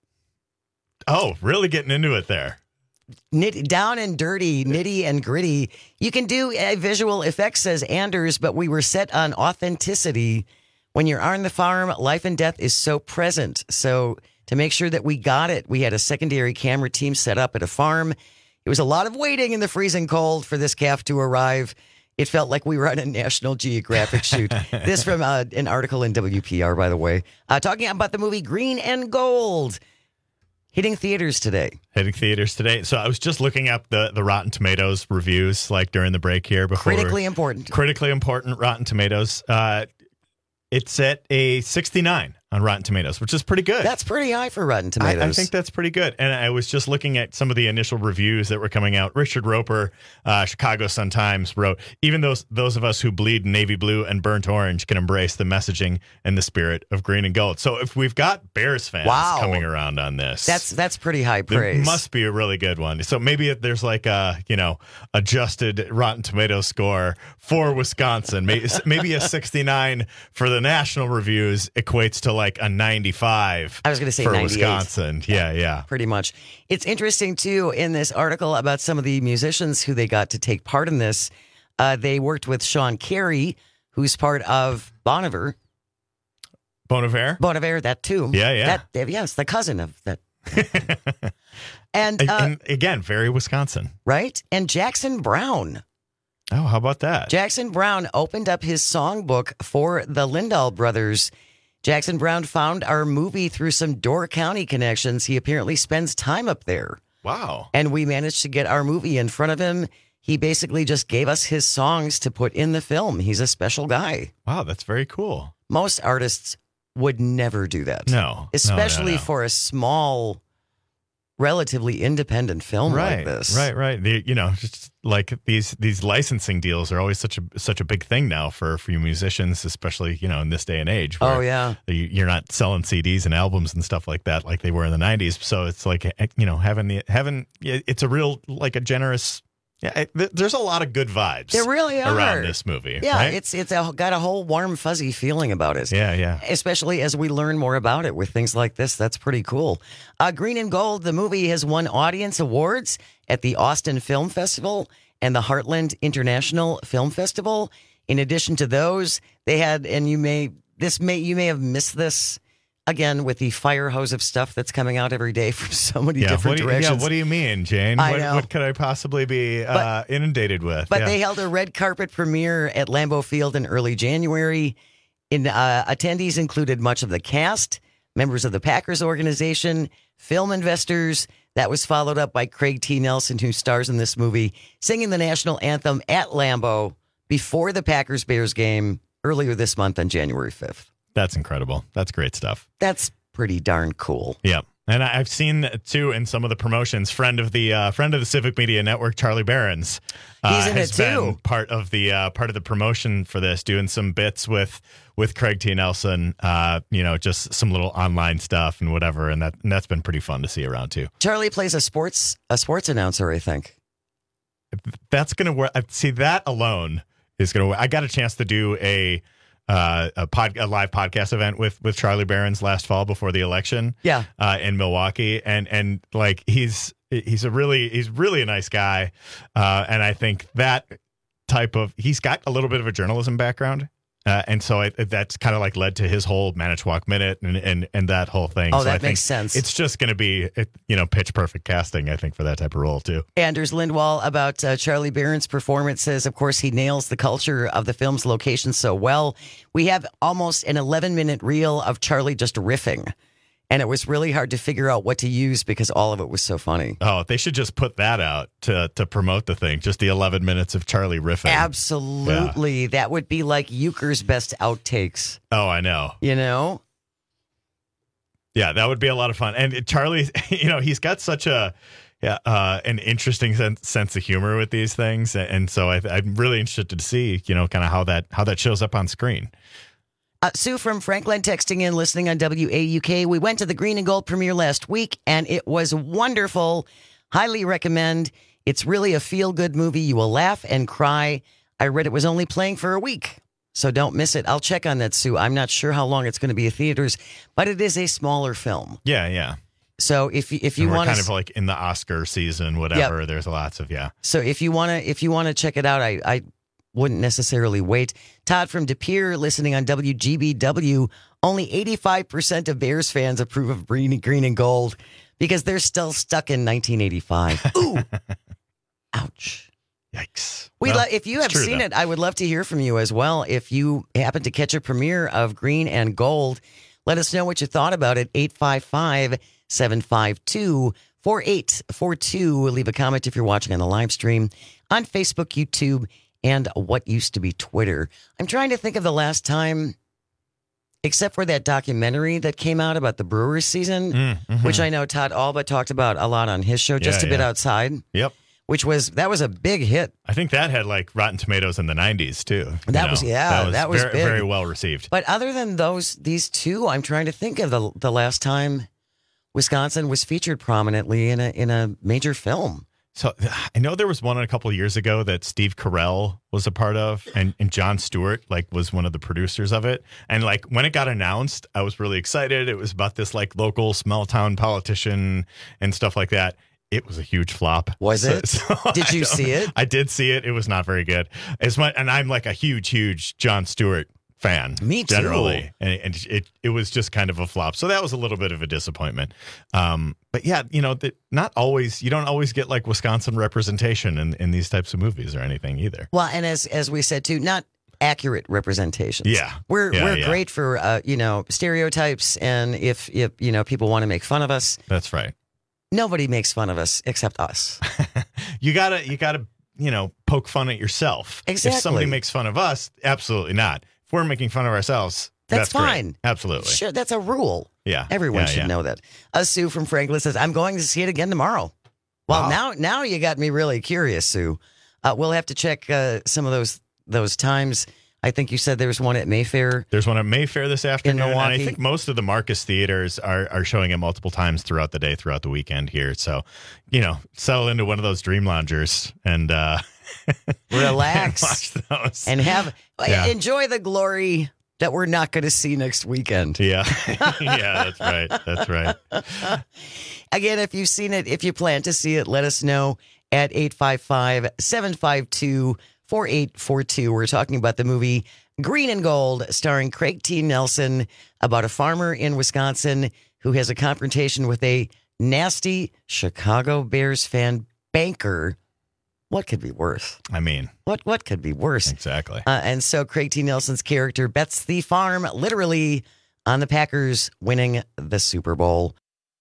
Oh, really getting into it there. Nit, down and dirty, nitty and gritty. You can do a visual effects, says Anders, but we were set on authenticity. When you're on the farm, life and death is so present. So to make sure that we got it, we had a secondary camera team set up at a farm. It was a lot of waiting in the freezing cold for this calf to arrive. It felt like we were on a National Geographic shoot. This from uh, an article in W P R, by the way, uh, talking about the movie Green and Gold. Hitting theaters today. Hitting theaters today. So I was just looking up the, the Rotten Tomatoes reviews like during the break here. Before Critically important. Critically important Rotten Tomatoes. Uh, it's at a sixty-nine on Rotten Tomatoes, which is pretty good. That's pretty high for Rotten Tomatoes. I, I think that's pretty good. And I was just looking at some of the initial reviews that were coming out. Richard Roper, uh, Chicago Sun-Times, wrote, even those those of us who bleed navy blue and burnt orange can embrace the messaging and the spirit of green and gold. So if we've got Bears fans Wow. coming around on this, That's that's pretty high it praise. must be a really good one. So maybe if there's like a, you know, adjusted Rotten Tomatoes score for Wisconsin. Maybe, maybe a sixty-nine for the national reviews equates to like a ninety-five. I was going to say for ninety-eight. Wisconsin. Yeah, yeah. Pretty much. It's interesting, too, in this article about some of the musicians who they got to take part in this. Uh, they worked with Sean Carey, who's part of Bon Iver. Bon Iver? Bon Iver, that too. Yeah, yeah. That, yes, the cousin of that. and, And, uh, and again, very Wisconsin. right? And Jackson Brown. Oh, how about that? Jackson Brown opened up his songbook for the Lindahl brothers. Jackson Brown found our movie through some Door County connections. He apparently spends time up there. Wow. And we managed to get our movie in front of him. He basically just gave us his songs to put in the film. He's a special guy. Wow, that's very cool. Most artists would never do that. No. No, no, Especially no. for a small, relatively independent film right, like this. Right, right. The, you know, just like these these licensing deals are always such a such a big thing now for for you musicians, especially, you know, in this day and age. Oh, where yeah. you- You're not selling C Ds and albums and stuff like that like they were in the nineties. So it's like, you know, having the having it's a real like a generous. Yeah, it, there's a lot of good vibes. There really are. around this movie. Yeah, right? it's it's a, got a whole warm, fuzzy feeling about it. Yeah, yeah. Especially as we learn more about it with things like this. That's pretty cool. Uh, Green and Gold, the movie, has won audience awards at the Austin Film Festival and the Heartland International Film Festival. In addition to those, they had, and you may this may you may have missed this. Again, with the fire hose of stuff that's coming out every day from so many yeah, different what do you, directions. Yeah, what do you mean, Jane? I what, know. what could I possibly be uh, But- inundated with? But Yeah. they held a red carpet premiere at Lambeau Field in early January. In uh, attendees included much of the cast, members of the Packers organization, film investors. That was followed up by Craig T. Nelson, who stars in this movie, singing the national anthem at Lambeau before the Packers-Bears game earlier this month on January fifth. That's incredible. That's great stuff. That's pretty darn cool. Yeah. And I- I've seen too in some of the promotions, friend of the uh, friend of the Civic Media Network, Charlie Behrens, uh, He's in has it, been too. part of the uh, part of the promotion for this, doing some bits with with Craig T. Nelson. Uh, you know, just some little online stuff and whatever, and that and that's been pretty fun to see around too. Charlie plays a sports a sports announcer, I think. That's gonna work. See, that alone is gonna work. I got a chance to do a. Uh, a pod, a live podcast event with with Charlie Behrens last fall before the election. Yeah, uh, in Milwaukee, and and like he's he's a really he's really a nice guy, uh, and I think that type of he's got a little bit of a journalism background, uh, and so I, that's kind of like led to his whole Manitowoc Minute and and, and that whole thing. Oh, so that I think makes sense. It's just going to be you know pitch perfect casting, I think, for that type of role too. Anders Lindwall about uh, Charlie Behrens' performance says, of course, he nails the culture of the film's location so well. We have almost an eleven minute reel of Charlie just riffing, and it was really hard to figure out what to use because all of it was so funny. Oh, they should just put that out to to promote the thing. Just the eleven minutes of Charlie riffing. Absolutely. That would be like Euchre's best outtakes, Oh, I know. you know? Yeah, that would be a lot of fun. And Charlie, you know, he's got such a yeah, uh, an interesting sense, sense of humor with these things, and so I, I'm really interested to see, you know, kind of how that how that shows up on screen. Uh, Sue from Franklin texting in, listening on W A U K. We went to the Green and Gold premiere last week, and it was wonderful. Highly recommend. It's really a feel-good movie. You will laugh and cry. I read it was only playing for a week, so don't miss it. I'll check on that, Sue. I'm not sure how long it's going to be at theaters, but it is a smaller film. Yeah, yeah. So if you, if you And we're want kind of like in the Oscar season, whatever. Yep. There's lots of yeah. So if you want to if you want to check it out, I, I wouldn't necessarily wait. Todd from De Pere, listening on W G B W. Only eighty-five percent of Bears fans approve of Green, green and Gold because they're still stuck in nineteen eighty-five. Ooh, ouch. Yikes. We Well, lo- if you it's have true, seen though. it, I would love to hear from you as well. If you happen to catch a premiere of Green and Gold, let us know what you thought about it. eight five five, seven five two, four eight four two. Leave a comment if you're watching on the live stream on Facebook, YouTube, and what used to be Twitter. I'm trying to think of the last time Except for that documentary that came out about the Brewers season, Mm, mhm. which I know Todd Alba talked about a lot on his show, Just Yeah, a Bit yeah. Outside. Yep. Which was, that was a big hit. I think that had like Rotten Tomatoes in the nineties too. you That know. was- yeah, that was, that was very, big. very well received. But other than those, these two, I'm trying to think of the the last time Wisconsin was featured prominently in a in a major film. So I know there was one a couple of years ago that Steve Carell was a part of, and, and Jon Stewart like was one of the producers of it. And like when it got announced, I was really excited. It was about this like local small town politician and stuff like that. It was a huge flop. Was So- it? so Did I you don't- see it? I did see it. It was not very good. As much, and I'm like a huge, huge Jon Stewart fan. Me too. Generally, and, and it it was just kind of a flop. So that was a little bit of a disappointment. Um, but yeah, you know, that not always. You don't always get like Wisconsin representation in, in these types of movies or anything either. Well, and as as we said too, not accurate representations. Yeah. We're Yeah, we're yeah. great for uh, you know, stereotypes, and if if you know people want to make fun of us, That's right. nobody makes fun of us except us. You gotta you gotta you know poke fun at yourself. Exactly. If somebody makes fun of us, absolutely not. If we're making fun of ourselves, That's that's, great. fine. Absolutely. Sure, that's a rule. Yeah. Everyone Yeah, should yeah. know that. Uh, Sue from Franklin says, I'm going to see it again tomorrow. Well, Wow. now now you got me really curious, Sue. Uh, we'll have to check uh, some of those those times. I think you said there's one at Mayfair. There's one at Mayfair this afternoon, and Milwaukee. I think most of the Marcus theaters are, are showing it multiple times throughout the day, throughout the weekend here. So, you know, settle into one of those dream loungers and uh, Relax. and watch those. And have Yeah. enjoy the glory that we're not going to see next weekend. Yeah, yeah, that's right. That's right. Again, if you've seen it, if you plan to see it, let us know at eight five five, seven five two, four eight four two. We're talking about the movie Green and Gold, starring Craig T. Nelson, about a farmer in Wisconsin who has a confrontation with a nasty Chicago Bears fan banker. What could be worse? I mean, What what could be worse? exactly. Uh, and so Craig T. Nelson's character bets the farm literally on the Packers winning the Super Bowl.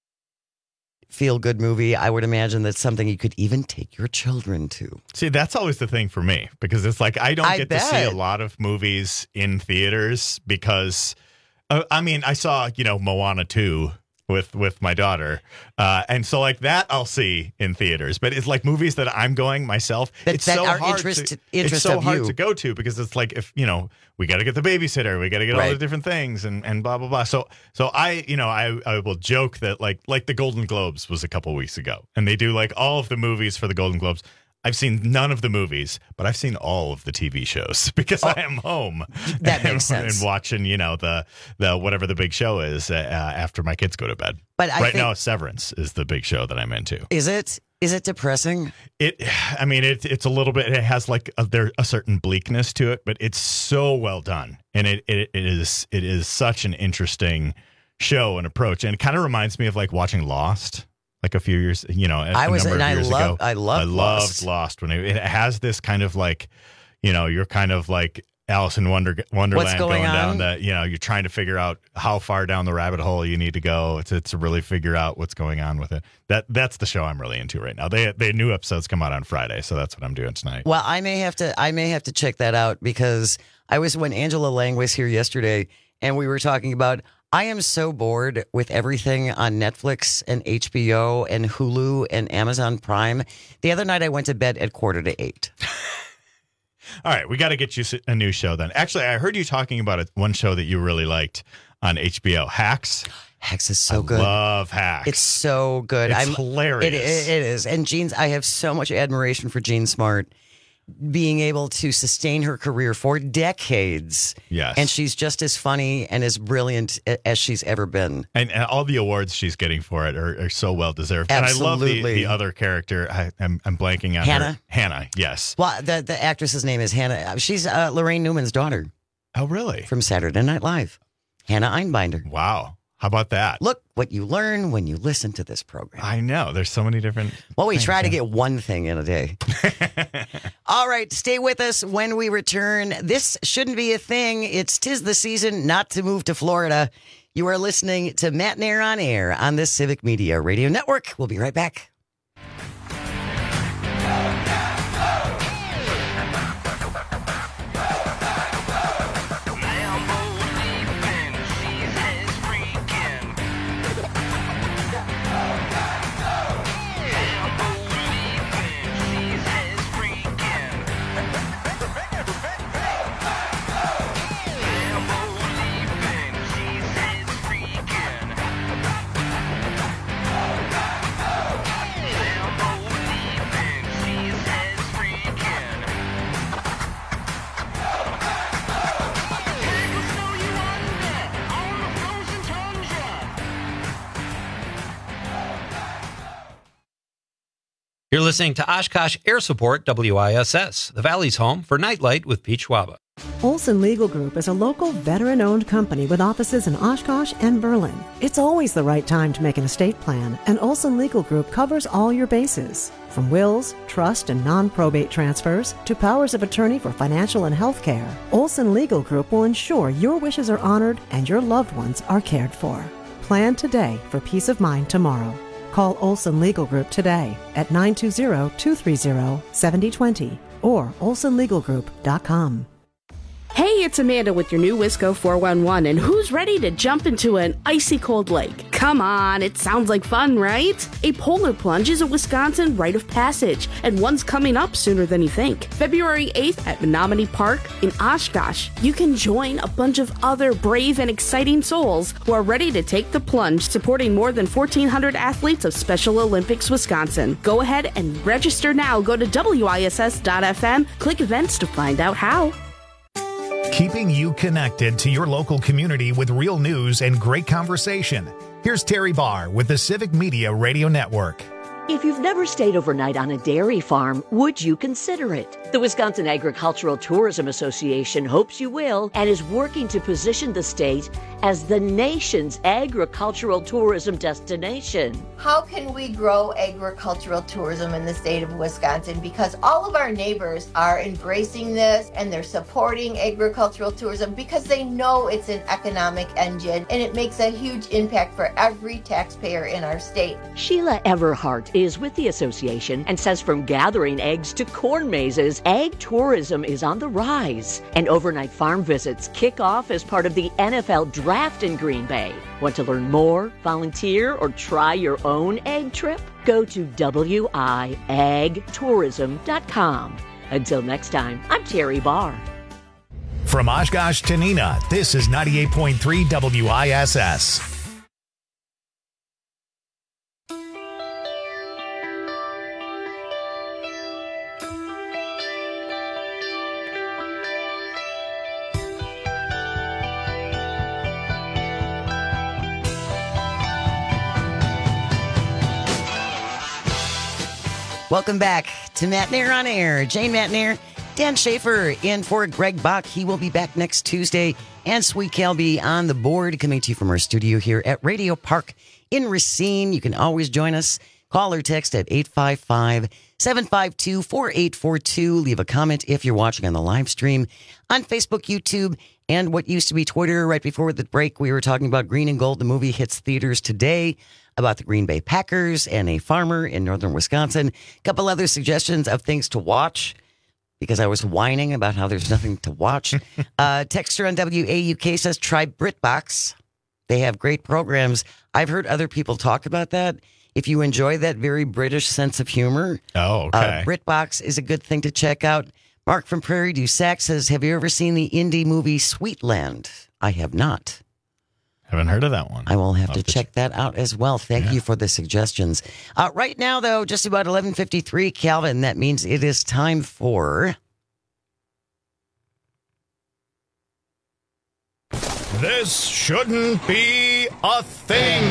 Feel good movie. I would imagine that's something you could even take your children to. See, that's always the thing for me because it's like I don't I get to see a bet. lot of movies in theaters because, uh, I mean, I saw, you know, Moana two with with my daughter. Uh, and so like that I'll see in theaters. But it's like movies that I'm going myself. That- it's that so are hard interest- to, interest it's so of hard you. to go to because it's like if, you know, we got to get the babysitter, we got to get all Right. the different things and, and blah, blah, blah. So so I, you know, I, I will joke that like like the Golden Globes was a couple weeks ago and they do like all of the movies for the Golden Globes. I've seen none of the movies, but I've seen all of the T V shows because I am home. That and, makes sense. And watching, you know, the the whatever the big show is uh, after my kids go to bed. But I right think- now, Severance is the big show that I'm into. Is it is it depressing? It, I mean, it, it's a little bit. It has like a, there a certain bleakness to it, but it's so well done, and it it, it is it is such an interesting show and approach, and it kind of reminds me of like watching Lost. Like a few years, you know, a I was- number of and I years love- ago. I loved I loved Lost. Lost when it, it has this kind of like, you know, you're kind of like Alice in Wonder Wonderland going down on? that, you know, you're trying to figure out how far down the rabbit hole you need to go to, to really figure out what's going on with it. That that's the show I'm really into right now. They they new episodes come out on Friday, so that's what I'm doing tonight. Well, I may have to I may have to check that out because I was when Angela Lang was here yesterday and we were talking about I am so bored with everything on Netflix and H B O and Hulu and Amazon Prime. The other night I went to bed at quarter to eight. All right, we got to get you a new show then. Actually, I heard you talking about it, one show that you really liked on H B O, Hacks. Hacks is so I good. Love Hacks. It's so good. It's hilarious. It, it, it is. And Jean, I have so much admiration for Jean Smart being able to sustain her career for decades. Yes. And she's just as funny and as brilliant a- as she's ever been. And, and all the awards she's getting for it are, are so well deserved. And I love the, Absolutely. the other character. I, I'm, I'm blanking on Hannah? her. Hannah, yes. Well, the, the actress's name is Hannah. She's uh, Lorraine Newman's daughter. Oh, really? From Saturday Night Live. Hannah Einbinder. Wow. How about that? Look what you learn when you listen to this program. I know. There's so many different. Well, we things, try to yeah. get one thing in a day. All right, stay with us when we return. This shouldn't be a thing. It's 'tis the season not to move to Florida. You are listening to Matt Nair on Air on the Civic Media Radio Network. We'll be right back. You're listening to Oshkosh Air Support W I S S, the Valley's home for Nightlight with Pete Schwaba. Olson Legal Group is a local veteran-owned company with offices in Oshkosh and Berlin. It's always the right time to make an estate plan, and Olson Legal Group covers all your bases. From wills, trust, and non-probate transfers to powers of attorney for financial and health care, Olson Legal Group will ensure your wishes are honored and your loved ones are cared for. Plan today for peace of mind tomorrow. Call Olson Legal Group today at nine two zero, two three zero, seven zero two zero or olson legal group dot com. Hey, it's Amanda with your new Wisco four one one, and who's ready to jump into an icy cold lake? Come on, it sounds like fun, right? A polar plunge is a Wisconsin rite of passage, and one's coming up sooner than you think. February eighth at Menominee Park in Oshkosh, you can join a bunch of other brave and exciting souls who are ready to take the plunge, supporting more than fourteen hundred athletes of Special Olympics Wisconsin. Go ahead and register now. Go to W I S S dot F M, click events to find out how. Keeping you connected to your local community with real news and great conversation. Here's Terry Barr with the Civic Media Radio Network. If you've never stayed overnight on a dairy farm, would you consider it? The Wisconsin Agricultural Tourism Association hopes you will and is working to position the state as the nation's agricultural tourism destination. How can we grow agricultural tourism in the state of Wisconsin? Because all of our neighbors are embracing this and they're supporting agricultural tourism because they know it's an economic engine and it makes a huge impact for every taxpayer in our state. Sheila Everhart is with the association and says from gathering eggs to corn mazes, ag tourism is on the rise. And overnight farm visits kick off as part of the N F L Draft in Green Bay. Want to learn more, volunteer, or try your own egg trip? Go to W I ag tourism dot com. Until next time, I'm Terry Barr. From Oshkosh to Neenah, this is ninety-eight point three W I S S. Welcome back to Matt Nair on Air. Jane Matt Nair, Dan Schaefer in for Greg Bach. He will be back next Tuesday. And Sweet Kelby on the board, coming to you from our studio here at Radio Park in Racine. You can always join us. Call or text at eight five five, seven five two, four eight four two. Leave a comment if you're watching on the live stream on Facebook, YouTube, and what used to be Twitter. Right before the break, we were talking about Green and Gold. The movie hits theaters today, about the Green Bay Packers and a farmer in northern Wisconsin. A couple other suggestions of things to watch because I was whining about how there's nothing to watch. uh, Texter on W A U K says try BritBox. They have great programs. I've heard other people talk about that. If you enjoy that very British sense of humor, oh, okay. uh, BritBox is a good thing to check out. Mark from Prairie du Sac says, have you ever seen the indie movie Sweetland? I have not. Haven't heard of that one. I will have I'll to check ch- that out as well. Thank yeah. you for the suggestions. Uh, right now, though, just about eleven fifty-three, Calvin, that means it is time for... This shouldn't be a thing.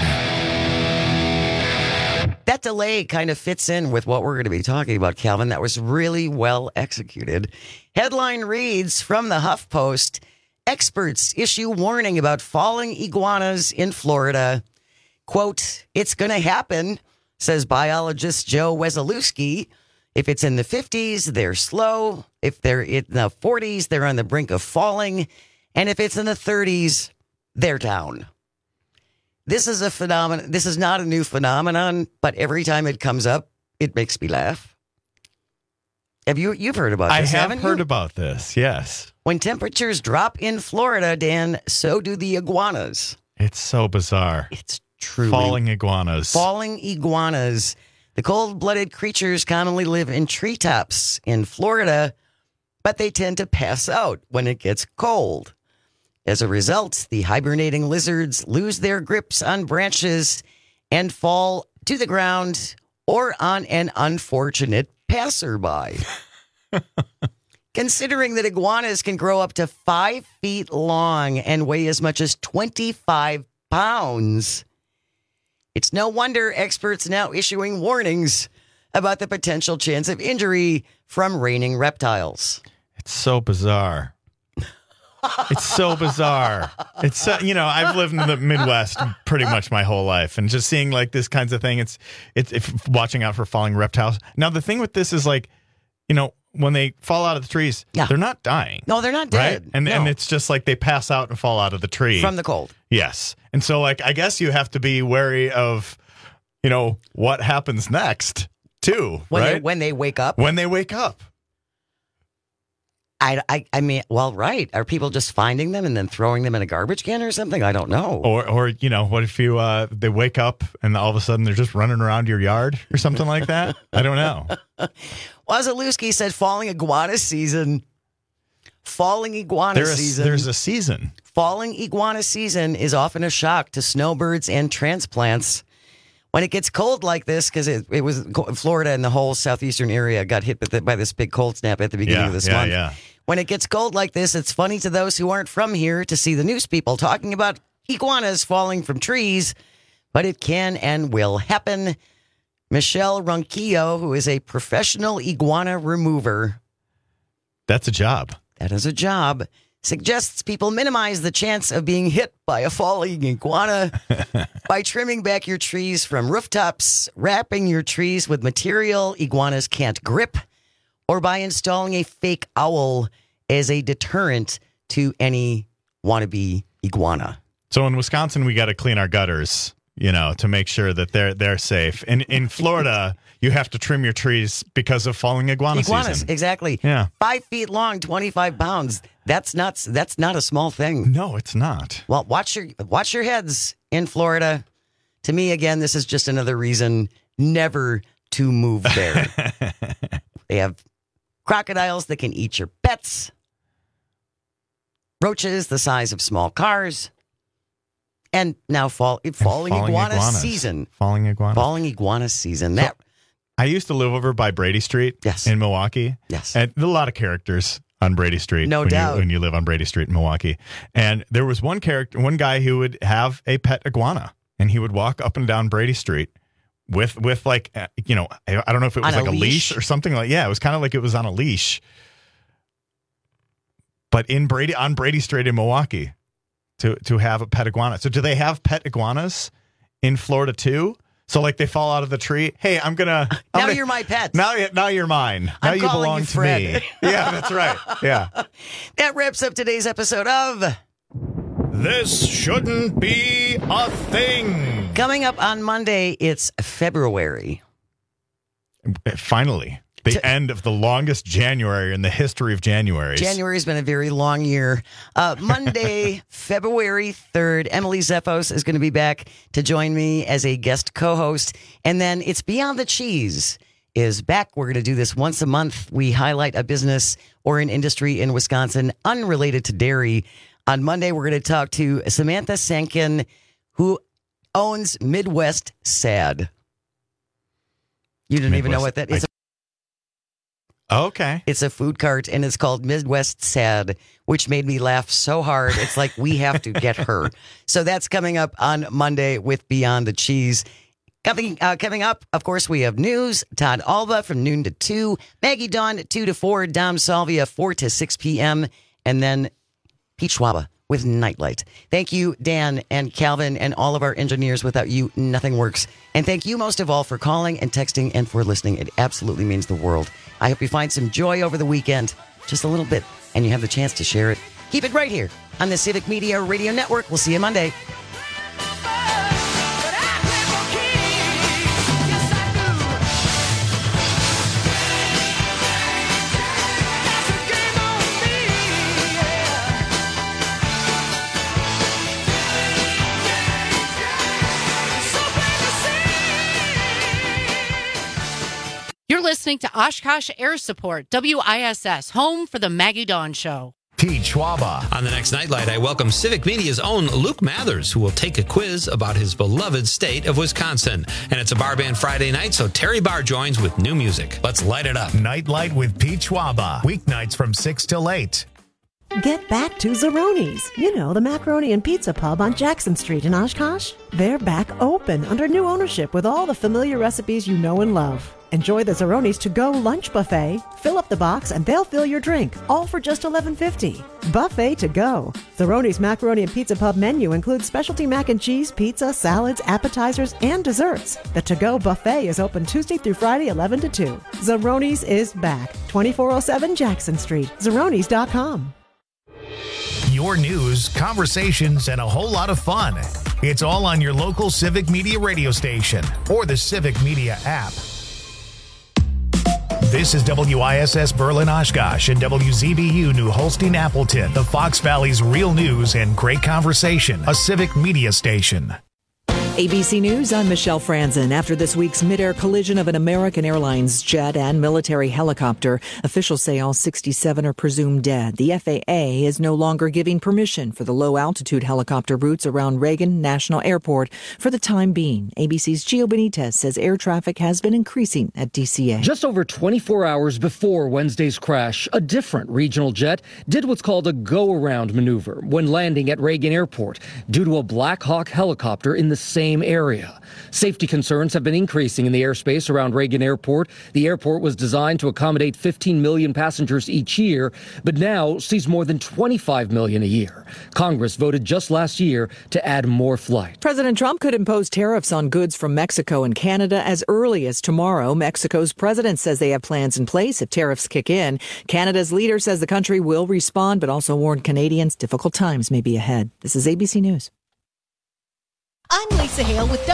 That delay kind of fits in with what we're going to be talking about, Calvin. That was really well executed. Headline reads from the HuffPost, experts issue warning about falling iguanas in Florida. Quote, it's going to happen, says biologist Joe Wesolowski. If it's in the fifties, they're slow. If they're in the forties, they're on the brink of falling. And if it's in the thirties, they're down. This is a phenomenon. This is not a new phenomenon, but every time it comes up, it makes me laugh. Have you, you've heard about this, I have haven't heard you? about this, yes. When temperatures drop in Florida, Dan, so do the iguanas. It's so bizarre. It's truly. Falling iguanas. Falling iguanas. The cold-blooded creatures commonly live in treetops in Florida, but they tend to pass out when it gets cold. As a result, the hibernating lizards lose their grips on branches and fall to the ground or on an unfortunate passerby. Considering that iguanas can grow up to five feet long and weigh as much as twenty-five pounds, it's no wonder experts now issuing warnings about the potential chance of injury from raining reptiles. It's so bizarre. It's so bizarre. It's so, you know, I've lived in the Midwest pretty much my whole life, and just seeing like this kinds of thing, it's it's if watching out for falling reptiles. Now the thing with this is like, you know, when they fall out of the trees, yeah. they're not dying. No, they're not dead. Right? And no. and it's just like they pass out and fall out of the tree from the cold. Yes. And so like I guess you have to be wary of, you know, what happens next too, when right? They, when they wake up. When they wake up. I, I, I mean, well, right. Are people just finding them and then throwing them in a garbage can or something? I don't know. Or, or you know, what if you uh, they wake up and all of a sudden they're just running around your yard or something like that? I don't know. Wazalewski said falling iguana season. Falling iguana There is, season. There's a season. Falling iguana season is often a shock to snowbirds and transplants. When it gets cold like this, because it, it was Florida and the whole southeastern area got hit by, the, by this big cold snap at the beginning yeah, of this yeah, month. Yeah. When it gets cold like this, it's funny to those who aren't from here to see the news people talking about iguanas falling from trees, but it can and will happen. Michelle Ronquillo, who is a professional iguana remover. That's a job. That is a job. Suggests people minimize the chance of being hit by a falling iguana by trimming back your trees from rooftops, wrapping your trees with material iguanas can't grip, or by installing a fake owl as a deterrent to any wannabe iguana. So in Wisconsin, we got to clean our gutters, you know, to make sure that they're they're safe. And in Florida, you have to trim your trees because of falling iguana Iguanas, season. exactly. Yeah. Five feet long, twenty-five pounds. That's not, that's not a small thing. No, it's not. Well, watch your watch your heads in Florida. To me, again, this is just another reason never to move there. They have crocodiles that can eat your pets, roaches the size of small cars, and now fall, falling, falling iguana iguanas. season. Falling iguana. Falling iguana season. That I used to live over by Brady Street yes. in Milwaukee. Yes. And there are a lot of characters on Brady Street. No when doubt. You, when you live on Brady Street in Milwaukee. And there was one character, one guy who would have a pet iguana, and he would walk up and down Brady Street with, with like, uh, you know, I, I don't know if it was On like a a leash? leash? or something like, yeah, it was kind of like it was on a leash. But in Brady, on Brady Street in Milwaukee to, to have a pet iguana. So do they have pet iguanas in Florida too? So like they fall out of the tree. Hey, I'm gonna. I'm now gonna, you're my pet. Now, now you're mine. Now I'm you calling belong you to Fred. me. Yeah, that's right. Yeah. That wraps up today's episode of This Shouldn't Be a Thing. Coming up on Monday, it's February. Finally, the T- end of the longest January in the history of Januaries. January's been a very long year. Uh, Monday, February third, Emily Zephos is going to be back to join me as a guest co-host. And then It's Beyond the Cheese is back. We're going to do this once a month. We highlight a business or an industry in Wisconsin unrelated to dairy. On Monday, we're going to talk to Samantha Sankin, who owns Midwest Sad. You didn't even know Midwest- what that is. Okay. It's a food cart, and it's called Midwest Sad, which made me laugh so hard. It's like we have to get her. So that's coming up on Monday with Beyond the Cheese. Coming, uh, coming up, of course, we have news. Todd Alba from noon to two. Maggie Dawn, two to four. Dom Salvia, four to six p.m. And then Pete Schwaba with Nightlight. Thank you, Dan and Calvin and all of our engineers. Without you, nothing works. And thank you most of all for calling and texting and for listening. It absolutely means the world. I hope you find some joy over the weekend, just a little bit, and you have the chance to share it. Keep it right here on the Civic Media Radio Network. We'll see you Monday. listening to Oshkosh Air Support, W I S S, home for the Maggie Dawn Show. Pete Schwaba. On the next Nightlight, I welcome Civic Media's own Luke Mathers, who will take a quiz about his beloved state of Wisconsin. And it's a Bar Band Friday night, so Terry Barr joins with new music. Let's light it up. Nightlight with Pete Schwaba. Weeknights from six till eight. Get back to Zeroni's. You know, the macaroni and pizza pub on Jackson Street in Oshkosh. They're back open under new ownership with all the familiar recipes you know and love. Enjoy the Zeroni's to-go lunch buffet. Fill up the box and they'll fill your drink, all for just eleven fifty. Buffet to go. Zeroni's Macaroni and Pizza Pub menu includes specialty mac and cheese, pizza, salads, appetizers, and desserts. The to-go buffet is open Tuesday through Friday, eleven to two. Zeroni's is back. twenty-four oh seven Jackson Street. Zeronis dot com. Your news, conversations, and a whole lot of fun. It's all on your local Civic Media radio station or the Civic Media app. This is W I S S Berlin Oshkosh and W Z B U New Holstein Appleton, the Fox Valley's real news and great conversation, a Civic Media station. A B C News, I'm Michelle Franzen. After this week's mid-air collision of an American Airlines jet and military helicopter, officials say all sixty-seven are presumed dead. The F A A is no longer giving permission for the low-altitude helicopter routes around Reagan National Airport for the time being. A B C's Gio Benitez says air traffic has been increasing at D C A. Just over twenty-four hours before Wednesday's crash, a different regional jet did what's called a go-around maneuver when landing at Reagan Airport due to a Black Hawk helicopter in the same area. Safety concerns have been increasing in the airspace around Reagan Airport. The airport was designed to accommodate fifteen million passengers each year, but now sees more than twenty-five million a year. Congress voted just last year to add more flights. President Trump could impose tariffs on goods from Mexico and Canada as early as tomorrow. Mexico's president says they have plans in place if tariffs kick in. Canada's leader says the country will respond, but also warned Canadians difficult times may be ahead. This is A B C News. I'm Lisa Hale with